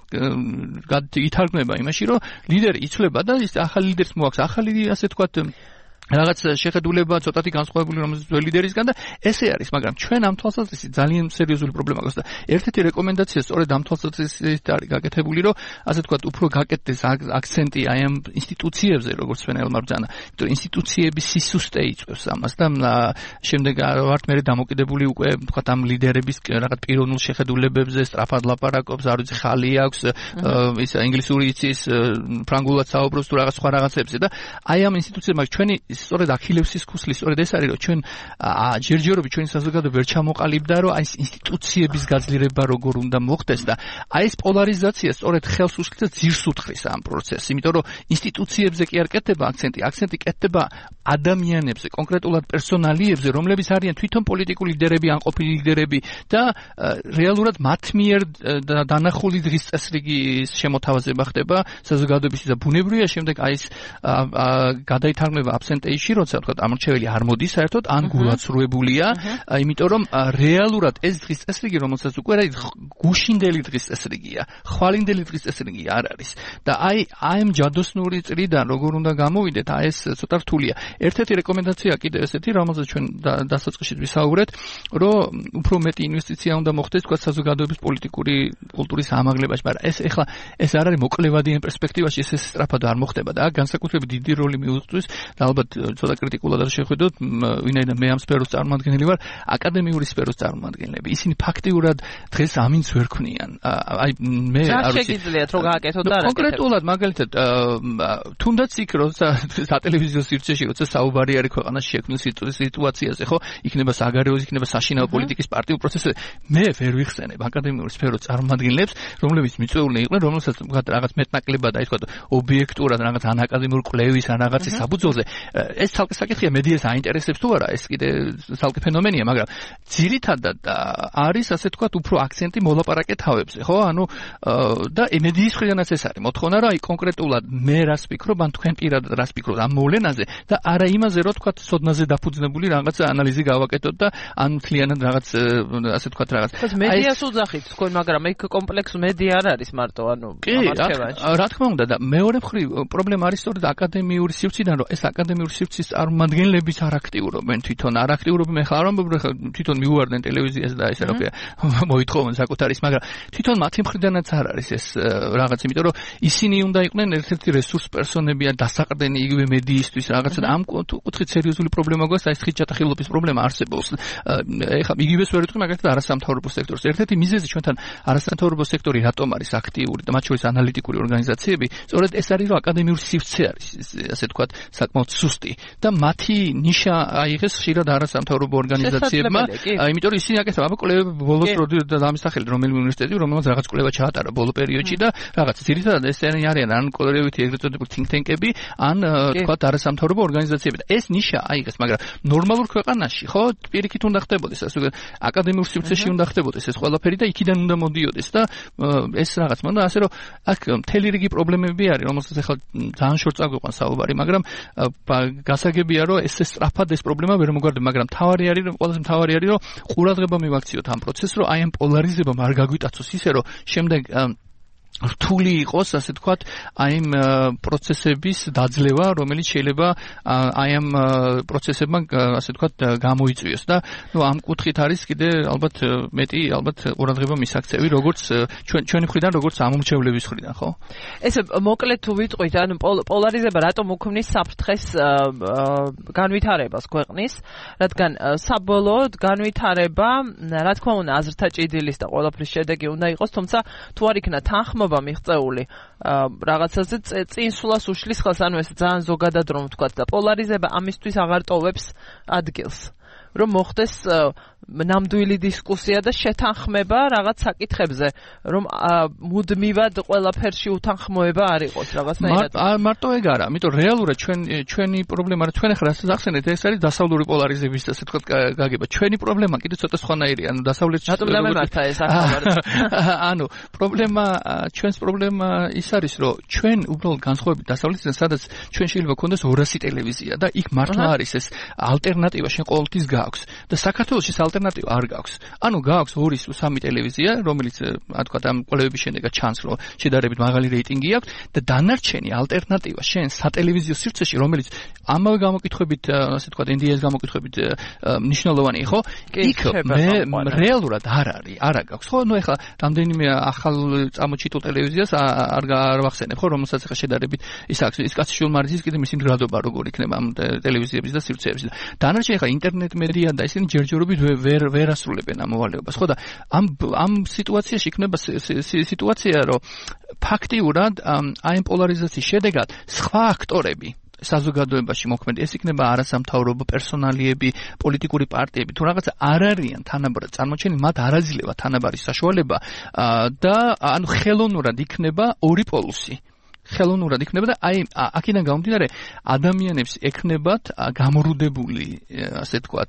Speaker 2: ითარგმნება იმაში რომ ლიდერი იცვლება და ის ახალი ლიდერს მოაქვს ახალი ასე ვთქვათ რაღაც შეხედულება ცოტათი განსხვავებული რომელზეც ლიდერისგან და ესე არის მაგრამ ჩვენ ამ თვალსაზრისით ძალიან სერიოზული პრობლემა გვაქვს და ერთ-ერთი რეკომენდაცია სწორედ ამ თვალსაზრისით არის გაკეთებული რომ ასე ვთქვათ უფრო გაკეთდეს აქცენტი აი ამ ინსტიტუციებზე როგორც ჩვენ ელმარჯანა იმიტომ ინსტიტუციების სისუსტე იწვევს ამას და შემდეგ ვართ მე დამოკიდებული უკვე ვთქვათ ამ ლიდერების რაღაც პიროვნულ შეხედულებებზე სწრაფად ლაპარაკობს არ ვიცი ხალი აქვს ის ინგლისური იცის ფრანგულად საუბრობს თუ რაღაც სხვა რაღაცებზე და აი ამ ინსტიტუციებმა ჩვენი სწორედ ახილევსის ქუსლის სწორედ ეს არის რომ ჩვენ ჯერჯერობით ჩვენი საზოგადოება ვერ ჩამოყალიბდა რომ აი ეს ინსტიტუციების გაძლიერება როგორ უნდა მოხდეს და აი ეს პოლარიზაცია სწორედ ხელს უსხლით და ძირს უთხრის ამ პროცესს იმიტომ რომ ინსტიტუციებზე კი არ კეთდება აქცენტი კეთდება ადამიანებზე კონკრეტულად პერსონალიებზე რომლებიც არიან თვითონ პოლიტიკური ლიდერები ან ყოფილი ლიდერები და რეალურად მათ მიერ დანახული დღის წესრიგის შემოთავაზება ხდება საზოგადოებისთვის და ბუნებრივია შემდეგ აი ეს გადაითარგმნება აბსენტეიში როცა ვთქვათ ამორჩეველი არ მოდის საერთოდ ან გულაცრუებულია იმიტომ რომ რეალურად ეს დღის წესრიგი რომელსაც უკვე გუშინდელი დღის წესრიგია ხვალინდელი დღის წესრიგი არ არის და აი ამ ჯადოსნური წრიდან როგორ უნდა გამოვიდეთ აი ეს ცოტა რთულია ერთ-ერთი რეკომენდაცია კიდევ ესეთი რომელზეც ჩვენ დასაწყისში ვისაუბრეთ რომ უფრო მეტი ინვესტიცია უნდა მოხდეს თქვა საზოგადოების პოლიტიკური კულტურის ამაღლებაში მაგრამ ეს ეხლა ეს არ არის მოკლევადიან პერსპექტივაში ეს სწრაფად არ მოხდება და განსაკუთრებით დიდი როლი მიუძღვის და ალბათ ცოტა კრიტიკულად არ შეხვედოთ ვინაიდან მე ამ სფეროს წარმომადგენელი ვარ აკადემიური სფეროს წარმომადგენლები ისინი ფაქტიურად დღეს ამინც ვერ ქმნიან აი მე
Speaker 1: არ შეგიძლიათ რომ გააკეთოთ და
Speaker 2: კონკრეტულად მაგალითად თუნდაც იქ როცა სატელევიზიო სივრცეში როცა საუბარი არის ქვეყანაში შექმნილ სიტუაციაზე ხო იქნება საგარეო იქნება საშინაო პოლიტიკის პარტიულ პროცესზე მე ვერ ვიხსენებ აკადემიური სფეროს წარმომადგენლებს რომლებიც მიწვეულნი იყვნენ რომელსაც რაღაც მეტნაკლებად აი თქვა ობიექტურად რაღაც ან აკადემიურ კვლევის ან რაღაცის საფუძველზე ეს თალკე საკითხია მედიას აინტერესებს თუ არა ეს კიდე თალკე ფენომენია მაგრამ ძირითადად არის ასე თქვა უფრო აქცენტი მოლაპარაკე თავებზე ხო ანუ და მედიის მხრიდანაც ეს არის მოთხოვნა რომ აი კონკრეტულად მე რას ვფიქრობ ან თქვენ პირადად რას ვფიქრობთ ამ მოვლენაზე და არა იმაზე რომ თქვა სოდნაზე დაფუძნებული რაღაც ანალიზი გავაკეთოთ და ან მთლიანად რაღაც ასე თქვა რაღაც
Speaker 1: მედიას უძახით თქვენ მაგრამ ეგ კომპლექსი მედია არ არის მარტო ანუ
Speaker 2: ამარჩევანში რა თქმა უნდა და მეორე მხრივ პრობლემა არის სწორედ აკადემიური სივრციდან რომ ეს აკადემიური სივრცის წარმომადგენლების არ აქტიურობენ თვითონ არ აქტიურობენ მე ხარ თვითონ მიუვარდნენ ტელევიზიას და ესე რა მოითხოვენ საკუთარის მაგრამ თვითონ მათი მხრიდანაც არ არის ეს რაღაც იმიტომ რომ ისინი უნდა იყვნენ ერთ-ერთი რესურს პერსონები ან დასაყრდენი იგივე მედიისთვის რაღაცა და ამ კუთხით სერიოზული პრობლემა გვაქვს აი ხიჭატახილობის პრობლემა არსებობს ეხლა იგივეს ვერ ვიტყვი მაგალითად არასამთავრობო სექტორს ერთ-ერთი მიზეზი ჩვენთან არასამთავრობო სექტორი რატომ არის აქტიური და მათ შორის ანალიტიკური ორგანიზაციები სწორედ ეს არის რომ აკადემიური სივრცე არის ასე თქვა საკმაოდ სუსტი და მათი ნიშა აიღეს ხშირად არასამთავრობო ორგანიზაციებმა იმიტომ რომ ისინი აკეთებენ აბა კვლევები ბოლოს როდი დამისახელეთ რომელიმე უნივერსიტეტი რომელმაც რაღაც კვლევა ჩაატარა ბოლო პერიოდში და რაღაც ძირითადად ესენი არიან ან კვლევითი ეგრეთ წოდებული think tank-ები ან თქვა არასამთავრობო ორგანიზაციები და ეს ნიშა აიღეს მაგრამ ნორმალურ ქვეყანაში ხო პირიქით უნდა ხდებოდეს ასე აკადემიურ სივრცეში უნდა ხდებოდეს ეს ყველაფერი და იქიდან უნდა მოდიოდეს და ეს რაღაც მანდა ასე რომ აქ მთელი რიგი პრობლემები არის რომელსაც ახლა ძალიან შორტ წაგვიყვანს საუბარი მაგრამ გასაგებია რომ ეს სწრაფად ეს პრობლემა ვერ მოგვარდება მაგრამ თავარი არის რომ ყველაზე მთავარი არის რომ ყურადღება მივაქციოთ ამ პროცესს რომ აი ამ პოლარიზებამ არ გაგვიტაცოს ისე რომ შემდეგ რთული იყოს ასე თქვათ აი ამ პროცესების დაძლევა რომელიც შეიძლება აი ამ პროცესებმა ასე თქვათ გამოიწვიოს და ნუ ამ კუთხით არის კიდე ალბათ მეტი ალბათ ყურადღება მისაქცევი როგორც ჩვენი მხრიდან როგორც ამომრჩევლების მხრიდან ხო
Speaker 1: ესე მოკლედ თუ ვიტყვით ანუ პოლარიზება რატომ უქმნის საფრთხეს განვითარებას ქვეყნის რადგან საბოლოოდ განვითარება რა თქმა უნდა აზრთა ჭიდილის და ყველაფრის შედეგი უნდა იყოს თუმცა თუ არ იქნა თანხმობა მიღწეული რაღაცაზე წინსვლას უშლის ხელს ანუ ეს ძალიან ზოგადად რომ ვთქვათ და პოლარიზება ამისთვის აღარ ტოვებს ადგილს რომ მოხდეს ნამდვილი დისკუსია და შეთანხმება რაღაც საკითხებზე რომ მუდმივად ყველაფერში უთანხმოება არ იყოს რაღაცნაირად
Speaker 2: მარტო ეგ არა ამიტომ რეალურად ჩვენი პრობლემა რა ჩვენ ახლა რასაც ახსენეთ ეს არის დასავლური პოლარიზების ასე თქვა გაგება ჩვენი პრობლემა კიდე ცოტა სხვანაირია ანუ დასავლეთში
Speaker 1: რატომ დამემართა ეს ახალ
Speaker 2: ანუ პრობლემა ჩვენს პრობლემა ის არის რომ ჩვენ უბრალოდ განსხვავებით დასავლეთიდან სადაც ჩვენ შეიძლება გქონდეს 200 ტელევიზია და იქ მართლა არის ეს ალტერნატივა შენ ყოველთვის გააქვს და საქართველოში ალტერნატივა არ გაქვს. ანუ გააქვს 2-3 ტელევიზია, რომელიც თქვა ამ კვლევების შედეგად ჩანს, რომ შედარებით მაღალი რეიტინგი აქვს და დანარჩენი ალტერნატივა შენ სატელევიზიო სივრცეში, რომელიც ამავე გამოკითხვებით, ასე თქვა NDS გამოკითხვებით მნიშვნელოვანი ხო? იქ მე რეალურად არ არის, არა გაქვს. ხო, ნუ ეხლა რამდენიმე ახალ წამოჩიტულ ტელევიზიას არ ვახსენებ, ხო, რომელსაც ეხლა შედარებით ის აქვს, ის კაცი შულმარიძის კიდე მისი მდგრადობა როგორ იქნება ამ ტელევიზიების და სივრცეების. დანარჩენი ეხლა ინტერნეტ მედია და ისინი ჯერჯერობით ვერ ასრულებენ ამ მოვალეობას. ხო და ამ სიტუაციაში იქნება სიტუაცია, რომ ფაქტიურად აი ამ პოლარიზაციის შედეგად სხვა აქტორები საზოგადოებაში მოქმედი ეს იქნება არასამთავრობო პერსონალიები, პოლიტიკური პარტიები თუ რაღაცა არ არიან თანაბრად წარმოჩენილი, მათ არ აძლევა თანაბარი საშუალება და ანუ ხელოვნურად იქნება ორი პოლუსი. ხელოვნურად იქნება და აი აქედან გამომდინარე ადამიანებს ექნებათ გამორუდებული ასე თქვათ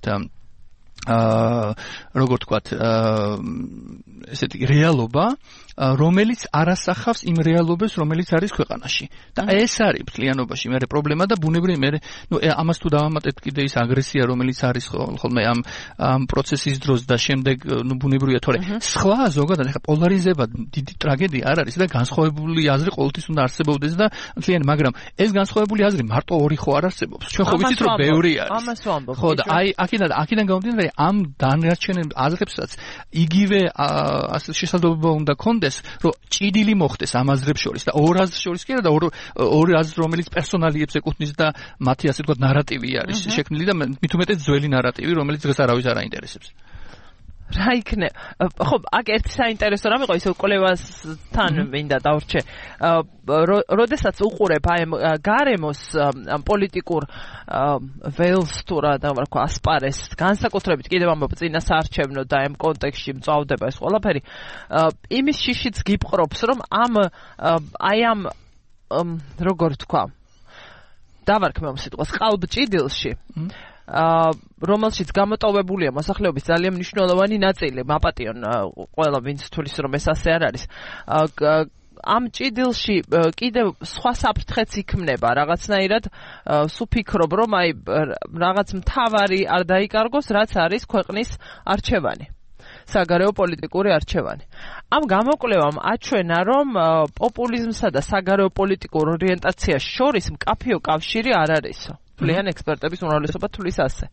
Speaker 2: როგორ თქვათ ესეთი რეალობა რომელიც არასახავს იმ რეალობებს რომელიც არის ქვეყანაში და ეს არის მთლიანობაში მე პრობლემა და ბუნებრივი მე ნუ ამას თუ დავამატებთ კიდე ის აგრესია რომელიც არის ხოლმე ამ პროცესის დროს და შემდეგ ნუ ბუნებრივია თორე სხვა ზოგადად ახლა პოლარიზება დიდი ტრაგედია არ არის და განსხვავებული აზრი ყოველთვის უნდა არსებობდეს და მთლიანი მაგრამ ეს განსხვავებული აზრი მარტო ორი ხო არ არსებობს ჩვენ ხო ვიცით რომ ბევრი არის
Speaker 1: ამას ვამბობ
Speaker 2: ხო და აი აქედან გამომდინარე ამ დანარჩენ აზრებსაც იგივე ასე შესაძლებლობა უნდა ქონდეს, რომ ჭიდილი მოხდეს ამ აზრებს შორის და ორ აზრს შორის კი არა და ორი აზრი რომელიც პერსონალიებს ეკუთვნის და მათი ასე ვთქვათ ნარატივი არის შექმნილი და მით უმეტეს ძველი ნარატივი რომელიც დღეს არავის არ აინტერესებს.
Speaker 1: რა იქნება? ხო, აქ ერთი საინტერესო რამ იყო ისე კვლევასთან მინდა დავრჩე. როდესაც უყურებ აი გარემოს პოლიტიკურ ველს თუ რა დავარქვა ასპარეს განსაკუთრებით კიდევ ამბობ წინა საარჩევნო და ამ კონტექსტში მწვავდება ეს ყველაფერი იმის შიშიც გიპყრობს რომ აი ამ როგორ თქვა დავარქმევ სიტყვას ყალბჭიდილში რომელშიც გამოტოვებულია მოსახლეობის ძალიან მნიშვნელოვანი ნაწილი მაპატიონ ყველა ვინც თulis რომ ეს ასე არ არის ამ ჭიდილში კიდევ სხვა საფრთხეც იქმნება რაღაცნაირად სუფიქრობ რომ აი რაღაც მთავარი არ დაიკარგოს რაც არის ქვეყნის არჩევანი საგარეო პოლიტიკური არჩევანი. ამ გამოკვლევამ აჩვენა რომ პოპულიზმსა და საგარეო პოლიტიკურ ორიენტაციას შორის მკაფიო კავშირი არ არისო. თვლიან ექსპერტების უმრავლესობა თვლის ასე.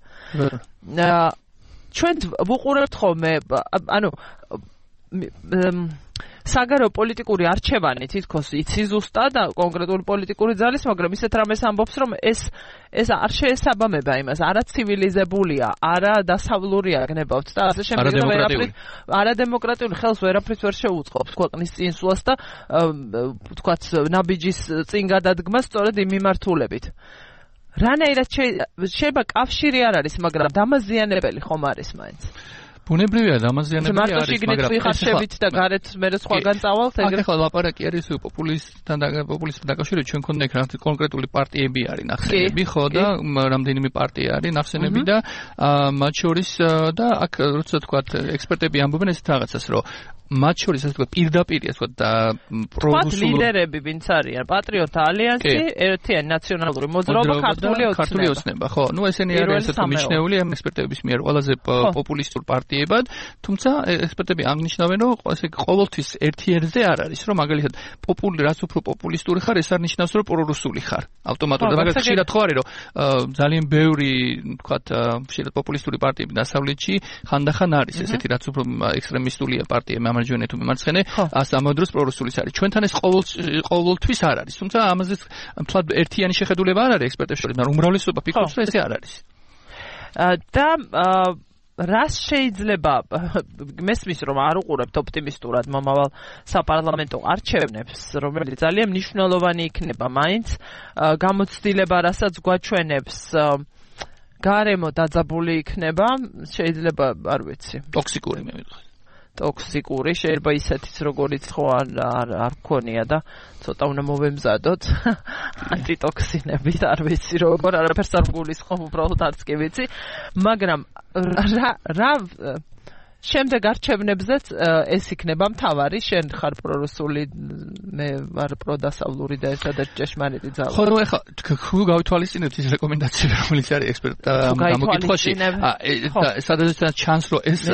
Speaker 1: ჩვენ ვუყურებთ ხოლმე, ანუ საგარეო პოლიტიკური არჩევანი თითქოს იცი ზუსტად კონკრეტული პოლიტიკური ძალის, მაგრამ ისეთ რამეს ამბობს, რომ ეს არ შეესაბამება იმას, არა ცივილიზებულია, არა დასავლურია გნებავთ და ასე შემდეგ. არადემოკრატიული ხელს ვერაფრით ვერ შეუწყობს ქვეყნის წინსვლას და თქვათ ნაბიჯის წინ გადადგმას სწორედ იმ მიმართულებით. რანაირად შეიძლება კავშირი არ არის, მაგრამ დამაზიანებელი ხომ არის მაინც.
Speaker 2: ბუნებრივია დამაზიანებელი არის,
Speaker 1: მაგრამ ხარშებით და გარეთ მე სხვაგან წავალთ
Speaker 2: ეგრე. ახლა ლაპარაკი არის პოპულისტთან დაკავშირებით, ჩვენ ქონდა ეგ რაღაც კონკრეტული პარტიები არის ნახსენები, ხო და რამდენიმე პარტია არის ნახსენები და მათ შორის და აქ როცა თქვათ ექსპერტები ამბობენ ესეთ რაღაცას, რომ მათ შორის ასე თქვა პირდაპირ ასე თქვა პრორუსული
Speaker 1: ლიდერები ვინც არიან პატრიოტთა ალიანსი, ერთიანი ნაციონალური მოძრაობა, ქართული
Speaker 2: ოცნება, ხო, ნუ ესენი არიან ასე თქვა მიჩნეული ამ ექსპერტების მიერ ყველაზე პოპულისტურ პარტიებად, თუმცა ექსპერტები აღნიშნავენ, რომ ესე ყოველთვის ერთ-ერთზე არ არის, რომ მაგალითად რაც უფრო პოპულისტური ხარ, ეს არ ნიშნავს, რომ პრორუსული ხარ ავტომატურად. მაგალითად ხშირად ხო არის, რომ ძალიან ბევრი თქვა ხშირად პოპულისტური პარტიები დასავლეთში ხანდახან არის ესეთი რაც უფრო ექსტრემისტულია პარტიები მარჯვენა თუ მემარცხენე, ამავე დროს პრორუსულის არის. ჩვენთან ეს ყოველთვის არ არის. თუმცა ამაზე მთლად ერთიანი შეხედულება არ არის ექსპერტებს შორის, მაგრამ უმრავლესობა ფიქრობს, რომ ესე არ არის.
Speaker 1: და რას შეიძლება მესმის რომ არ უყურებთ ოპტიმისტურად მომავალ საპარლამენტო არჩევნებს, რომელიც ძალიან მნიშვნელოვანი იქნება მაინც, გამოცდილება რასაც გვაჩვენებს გარემო დაძაბული იქნება, შეიძლება არ ვიცი.
Speaker 2: ტოქსიკური მე ვიტყვი.
Speaker 1: ტოქსიკური შეიძლება ისეთიც როგორიც ხო არ გქონია და ცოტა უნდა მოვემზადოთ ანტიტოქსინებით, არ ვიცი როგორ, არაფერს არ გულისხმობ, უბრალოდ არც კი ვიცი, მაგრამ რა შემდეგ არჩევნებზეც ეს იქნება მთავარი, შენ ხარ პრორუსული, მე ვარ პროდასავლური და ერთადერთი ჭეშმარიტი ძალა.
Speaker 2: ხო, ეხლა თუ გავითვალისწინებთ ის რეკომენდაციები, რომელიც არის ექსპერტთა გამოკითხვაში, სადაც ჩანს, რომ ეს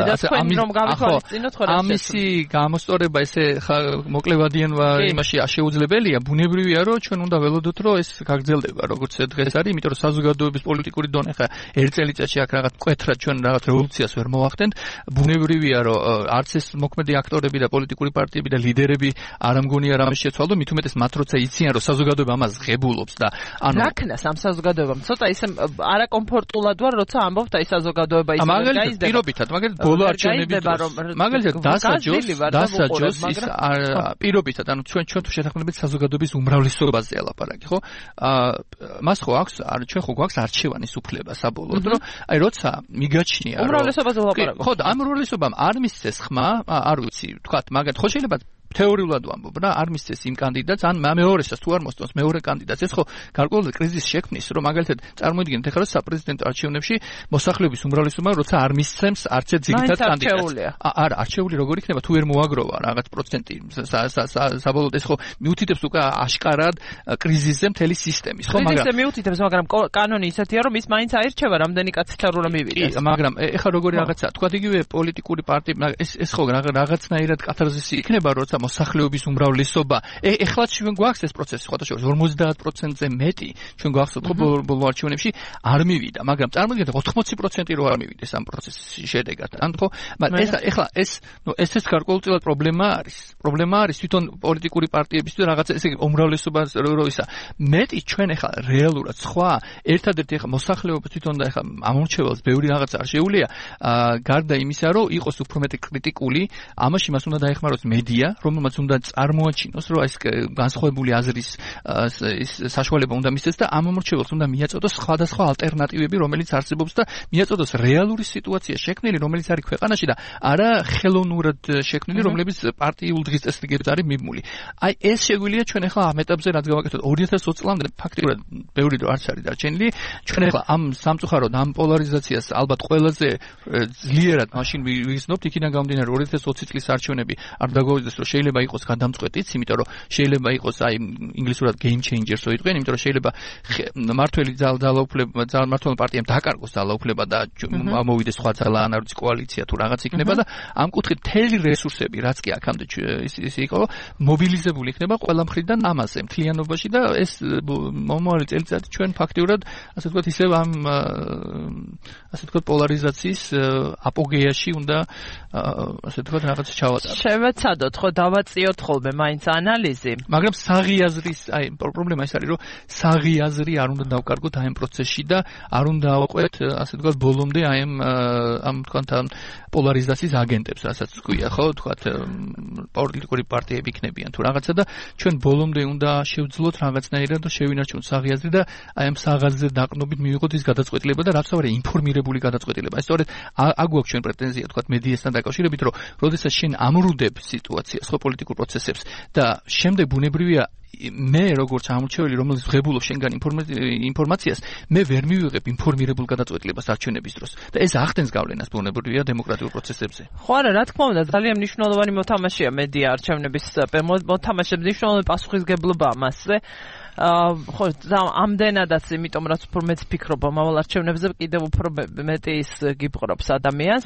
Speaker 2: ამისი გამოსწორება ესე მოკლევადიან იმაში შეუძლებელია, ბუნებრივია, რომ ჩვენ უნდა ველოდოთ, რომ ეს გაგრძელდება, როგორც დღეს არის, იმიტომ რომ საზოგადოების პოლიტიკური დონე ხა ერთ წელიწადში აქ რაღაც მკვეთრად ჩვენ რაღაც რევოლუციას ვერ მოვახდენთ. ბუნებრივია, რომ არც ეს მოქმედი აქტორები და პოლიტიკური პარტიები და ლიდერები არ ამგონია რამე შეცვალო, მით უმეტეს მათ როცა იციან, რომ საზოგადოება ამას ღებულობს და
Speaker 1: ანუ რაკნას ამ საზოგადოებამ ცოტა ისე არაკომფორტულად ვარ, როცა ამბობთ აი საზოგადოება ისე გაიზრდება.
Speaker 2: პირობითად, მაგალითად ბოლო არჩევნების დროს, მაგალითად დასაჯოს ის პირობითად, ანუ ჩვენ თუ შეთანხმებით საზოგადოების უმრავლესობაზეა ლაპარაკი, ხო? მას ხო აქვს, ჩვენ ხო გვაქვს არჩევანის უფლება საბოლოოდ, რომ აი როცა მიგაჩნია რომ
Speaker 1: უმრავლესობაზე ლაპარაკობ.
Speaker 2: ხო, ამ უმრავლესობამ არ მისცეს ხმა, არ ვიცი, თქვათ, მაგალითად, ხო შეიძლება თეორიულად ვამბობ რა, არ მისცეს იმ კანდიდატს, ან მეორესაც თუ არ მოსწონს მეორე კანდიდატს, ეს ხო გარკვეული კრიზისი შექმნის, რომ მაგალითად წარმოიდგინეთ ახლა რომ საპრეზიდენტო არჩევნებში მოსახლეობის უმრავლესობა როცა არ მისცემს არც ერთ ძირითად კანდიდატს. არა, არჩეული როგორ იქნება თუ ვერ მოაგროვა რაღაც პროცენტი, საბოლოოდ ეს ხო მიუთითებს უკვე აშკარად კრიზისზე მთელი სისტემის, ხო,
Speaker 1: მაგრამ კრიზისზე მიუთითებს, მაგრამ კანონი ისეთია, რომ ის მაინც აირჩევა რამდენი კაცით არ უნდა მივიდეს.
Speaker 2: მაგრამ ეხლა როგორი რაღაცა, თქვათ იგივე პოლიტიკური პარტიები, ეს ხო რაღაცნაირად კათარზისი იქნება, როცა მოსახლეობის უმრავლესობა ეხლაც ჩვენ გვაქვს ეს პროცესი ხოთაშორის 50%-ზე მეტი ჩვენ გვახსოვთ ბოლო არჩევნებში არ მივიდა, მაგრამ წარმოგიდგენთ 80% რო არ მივიდეს ამ პროცესის შედეგად. ან ხო, მაგრამ ეხლა ეს გარკვეულწილად პრობლემა არის თვითონ პოლიტიკური პარტიებისთვის რაღაცა ესე იგი უმრავლესობა რო ისა მეტი ჩვენ ეხლა რეალურად სხვა ერთადერთი ეხლა მოსახლეობა თვითონ და ეხლა ამორჩეველს ბევრი რაღაც არ შეუძლია გარდა იმისა რომ იყოს უფრო მეტი კრიტიკული, ამაში მას უნდა დაეხმაროს მედია, რომელმაც უნდა წარმოაჩინოს, რომ ეს განსხვავებული აზრის საშუალება უნდა მისცეს და ამ ამორჩეველს უნდა მიაწოდოს სხვადასხვა ალტერნატივები, რომელიც არსებობს და მიაწოდოს რეალური სიტუაცია შექმნილი, რომელიც არის ქვეყანაში და არა ხელოვნურად შექმნილი, რომლებიც პარტიულ დღის წესრიგებს არის მიმული. აი ეს შეგვიძლია ჩვენ ახლა ამ ეტაპზე რაც გავაკეთოთ 2020 წლამდე ფაქტიურად ბევრი დრო არც არის დარჩენილი. ჩვენ ახლა ამ სამწუხაროდ ამ პოლარიზაციას ალბათ ყველაზე ძლიერად მაშინ ვიგრძნობთ, იქიდან გამომდინარე 2020 წლის არჩევნები არ დაგვაუძდეს, რომ შეიძლება იყოს გადამწყვეტიც, იმიტომ რომ შეიძლება იყოს აი ინგლისურად game changers-ო იყვნენ, იმიტომ რომ შეიძლება მართველი მართლმორწმუნე პარტიამ დაკარგოს ძალაუფლება და ამოვიდეს სხვა ძალა ან არის კოალიცია თუ რაღაც იქნება და ამ კუთხით მთელი რესურსები რაც კი აქამდე ის იყო მობილიზებული იქნება ყველა მხრიდან ამაზე მთლიანობაში და ეს მომავალი წელიწადი ჩვენ ფაქტიურად ასე ვთქვათ ისევ ამ ასე ვთქვათ პოლარიზაციის აპოგეაში უნდა ასე ვთქვათ რაღაც ჩავატაროთ.
Speaker 1: შევეცადოთ ხო დავაწიოთ ხოლმე მაინც ანალიზი.
Speaker 2: მაგრამ საღიაზრის აი პრობლემა ის არის რომ საღიაზრი არ უნდა დავკარგოთ აი ამ პროცესში და არ უნდა ავყვეთ ასე ვთქვათ ბოლომდე აი ამ თქვათ პოლარიზაციის აგენტებს რასაც ქვია ხო თქვათ პოლიტიკური პარტიები იქნებიან თუ რაღაცა და ჩვენ ბოლომდე უნდა შევძლოთ რაღაცნაირად და შევინარჩუნოთ საღიაზრი და აი ამ საღაზრზე დაყრდნობით მივიღოთ ის გადაწყვეტილება და რაც არის ინფორმირებული გადაწყვეტილება. ეს სწორედ აქ გვაქვს ჩვენ პრეტენზია თქვათ მედიასთან დაკავშირებით რომ როდესაც შენ ამრუდებ სიტუაციას ხო პოლიტიკურ პროცესებს და შემდეგ ბუნებრივია მე როგორც ამორჩეველი რომელიც ღებულობ შენგან ინფორმაციას მე ვერ მივიღებ ინფორმირებულ გადაწყვეტილებას არჩევნების დროს და ეს ახდენს გავლენას ბუნებრივია დემოკრატიულ პროცესებზე.
Speaker 1: ხო არა რა თქმა უნდა ძალიან მნიშვნელოვანი მოთამაშეა მედია არჩევნების მოთამაშეებს მნიშვნელოვანი პასუხისგებლობაა მასზე. ხო ამდენადაც იმიტომ რაც უფრო მეც ფიქრობ მომავალ არჩევნებზე კიდევ უფრო მეტი ის გიბყრობს ადამიანს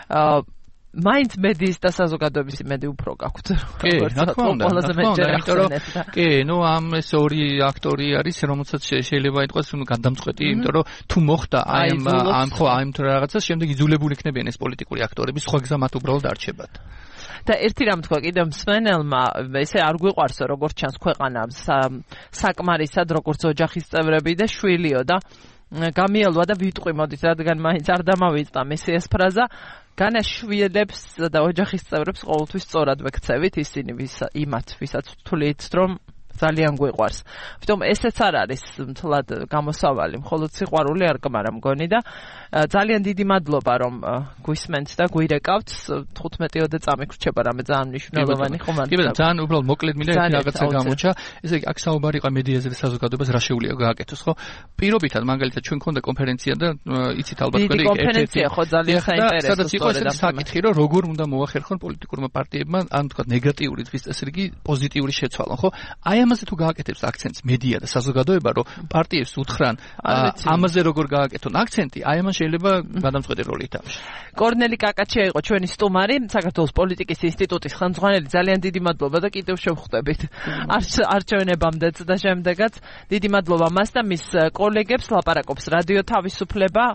Speaker 1: მაინც მედიის და საზოგადოების იმედი უფრო გაქვთ.
Speaker 2: კი, რა თქმა უნდა, იმიტომ რომ კი, ნუ ამ ეს ორი აქტორი არის, რომელსაც შეიძლება ითქვას, რომ გადამწყვეტი, იმიტომ რომ თუ მოხდა აი ამ თუ რაღაცას, შემდეგ იძულებული იქნებიან ეს პოლიტიკური აქტორები, სხვა გზა მათ უბრალოდ არ რჩებათ.
Speaker 1: და ერთი რამ თქვა კიდევ მსმენელმა, ესე არ გვიყვარსო როგორც ჩანს ქვეყანა საკმარისად როგორც ოჯახის წევრები და შვილიო და გამიელვა და ვიტყვი მოდით რადგან მაინც არ დამავიწყდა მესიას ფრაზა განაშვილებს და ოჯახის წევრებს ყოველთვის სწორად ვექცევით ისინი იმათ ვისაც ვთვლით რომ ძალიან გვიყვარს. Ვთომ ესეც არ არის მთლად გამოსავალი, მხოლოდ სიყვარული არ გმარა მგონი და ძალიან დიდი მადლობა რომ გვისმენთ და გვირეკავთ 15-ოდე წამიხრჩება რამე ძალიან მნიშვნელოვანი ხომ არის.
Speaker 2: კი ბატონო, ძალიან უბრალოდ მოკლედ მინდა რაღაცა გამოჩა. ესე იგი აქ საუბარი იყო მედიაზე და საზოგადოებას რა შეუძლია გააკეთოს, ხო? პირობითად მაგალითად ჩვენ გქონდა კონფერენცია და იცით ალბათ
Speaker 1: დიდი კონფერენცია ხო ძალიან საინტერესო.
Speaker 2: სადაც იყო ეს საკითხი რომ როგორ უნდა მოახერხონ პოლიტიკურმა პარტიებმა ან თქვა ნეგატიური თვის წესრიგი პოზიტიური შეცვალონ, ხო? აი ამაზე თუ გააკეთებს აქცენტს მედია და საზოგადოება რომ პარტიებს უთხრან ამაზე როგორ გააკეთონ აქცენტი, აი ამან შეიძლება გადამწყვეტი როლი ითამაშოს.
Speaker 1: კორნელი კაკაჩია იყო ჩვენი სტუმარი, საქართველოს პოლიტიკის ინსტიტუტის ხელმძღვანელი. ძალიან დიდი მადლობა და კიდევ შევხვდებით. არჩევნებამდეც და შემდეგაც. დიდი მადლობა მას და მის კოლეგებს. ლაპარაკობს რადიო თავისუფლება.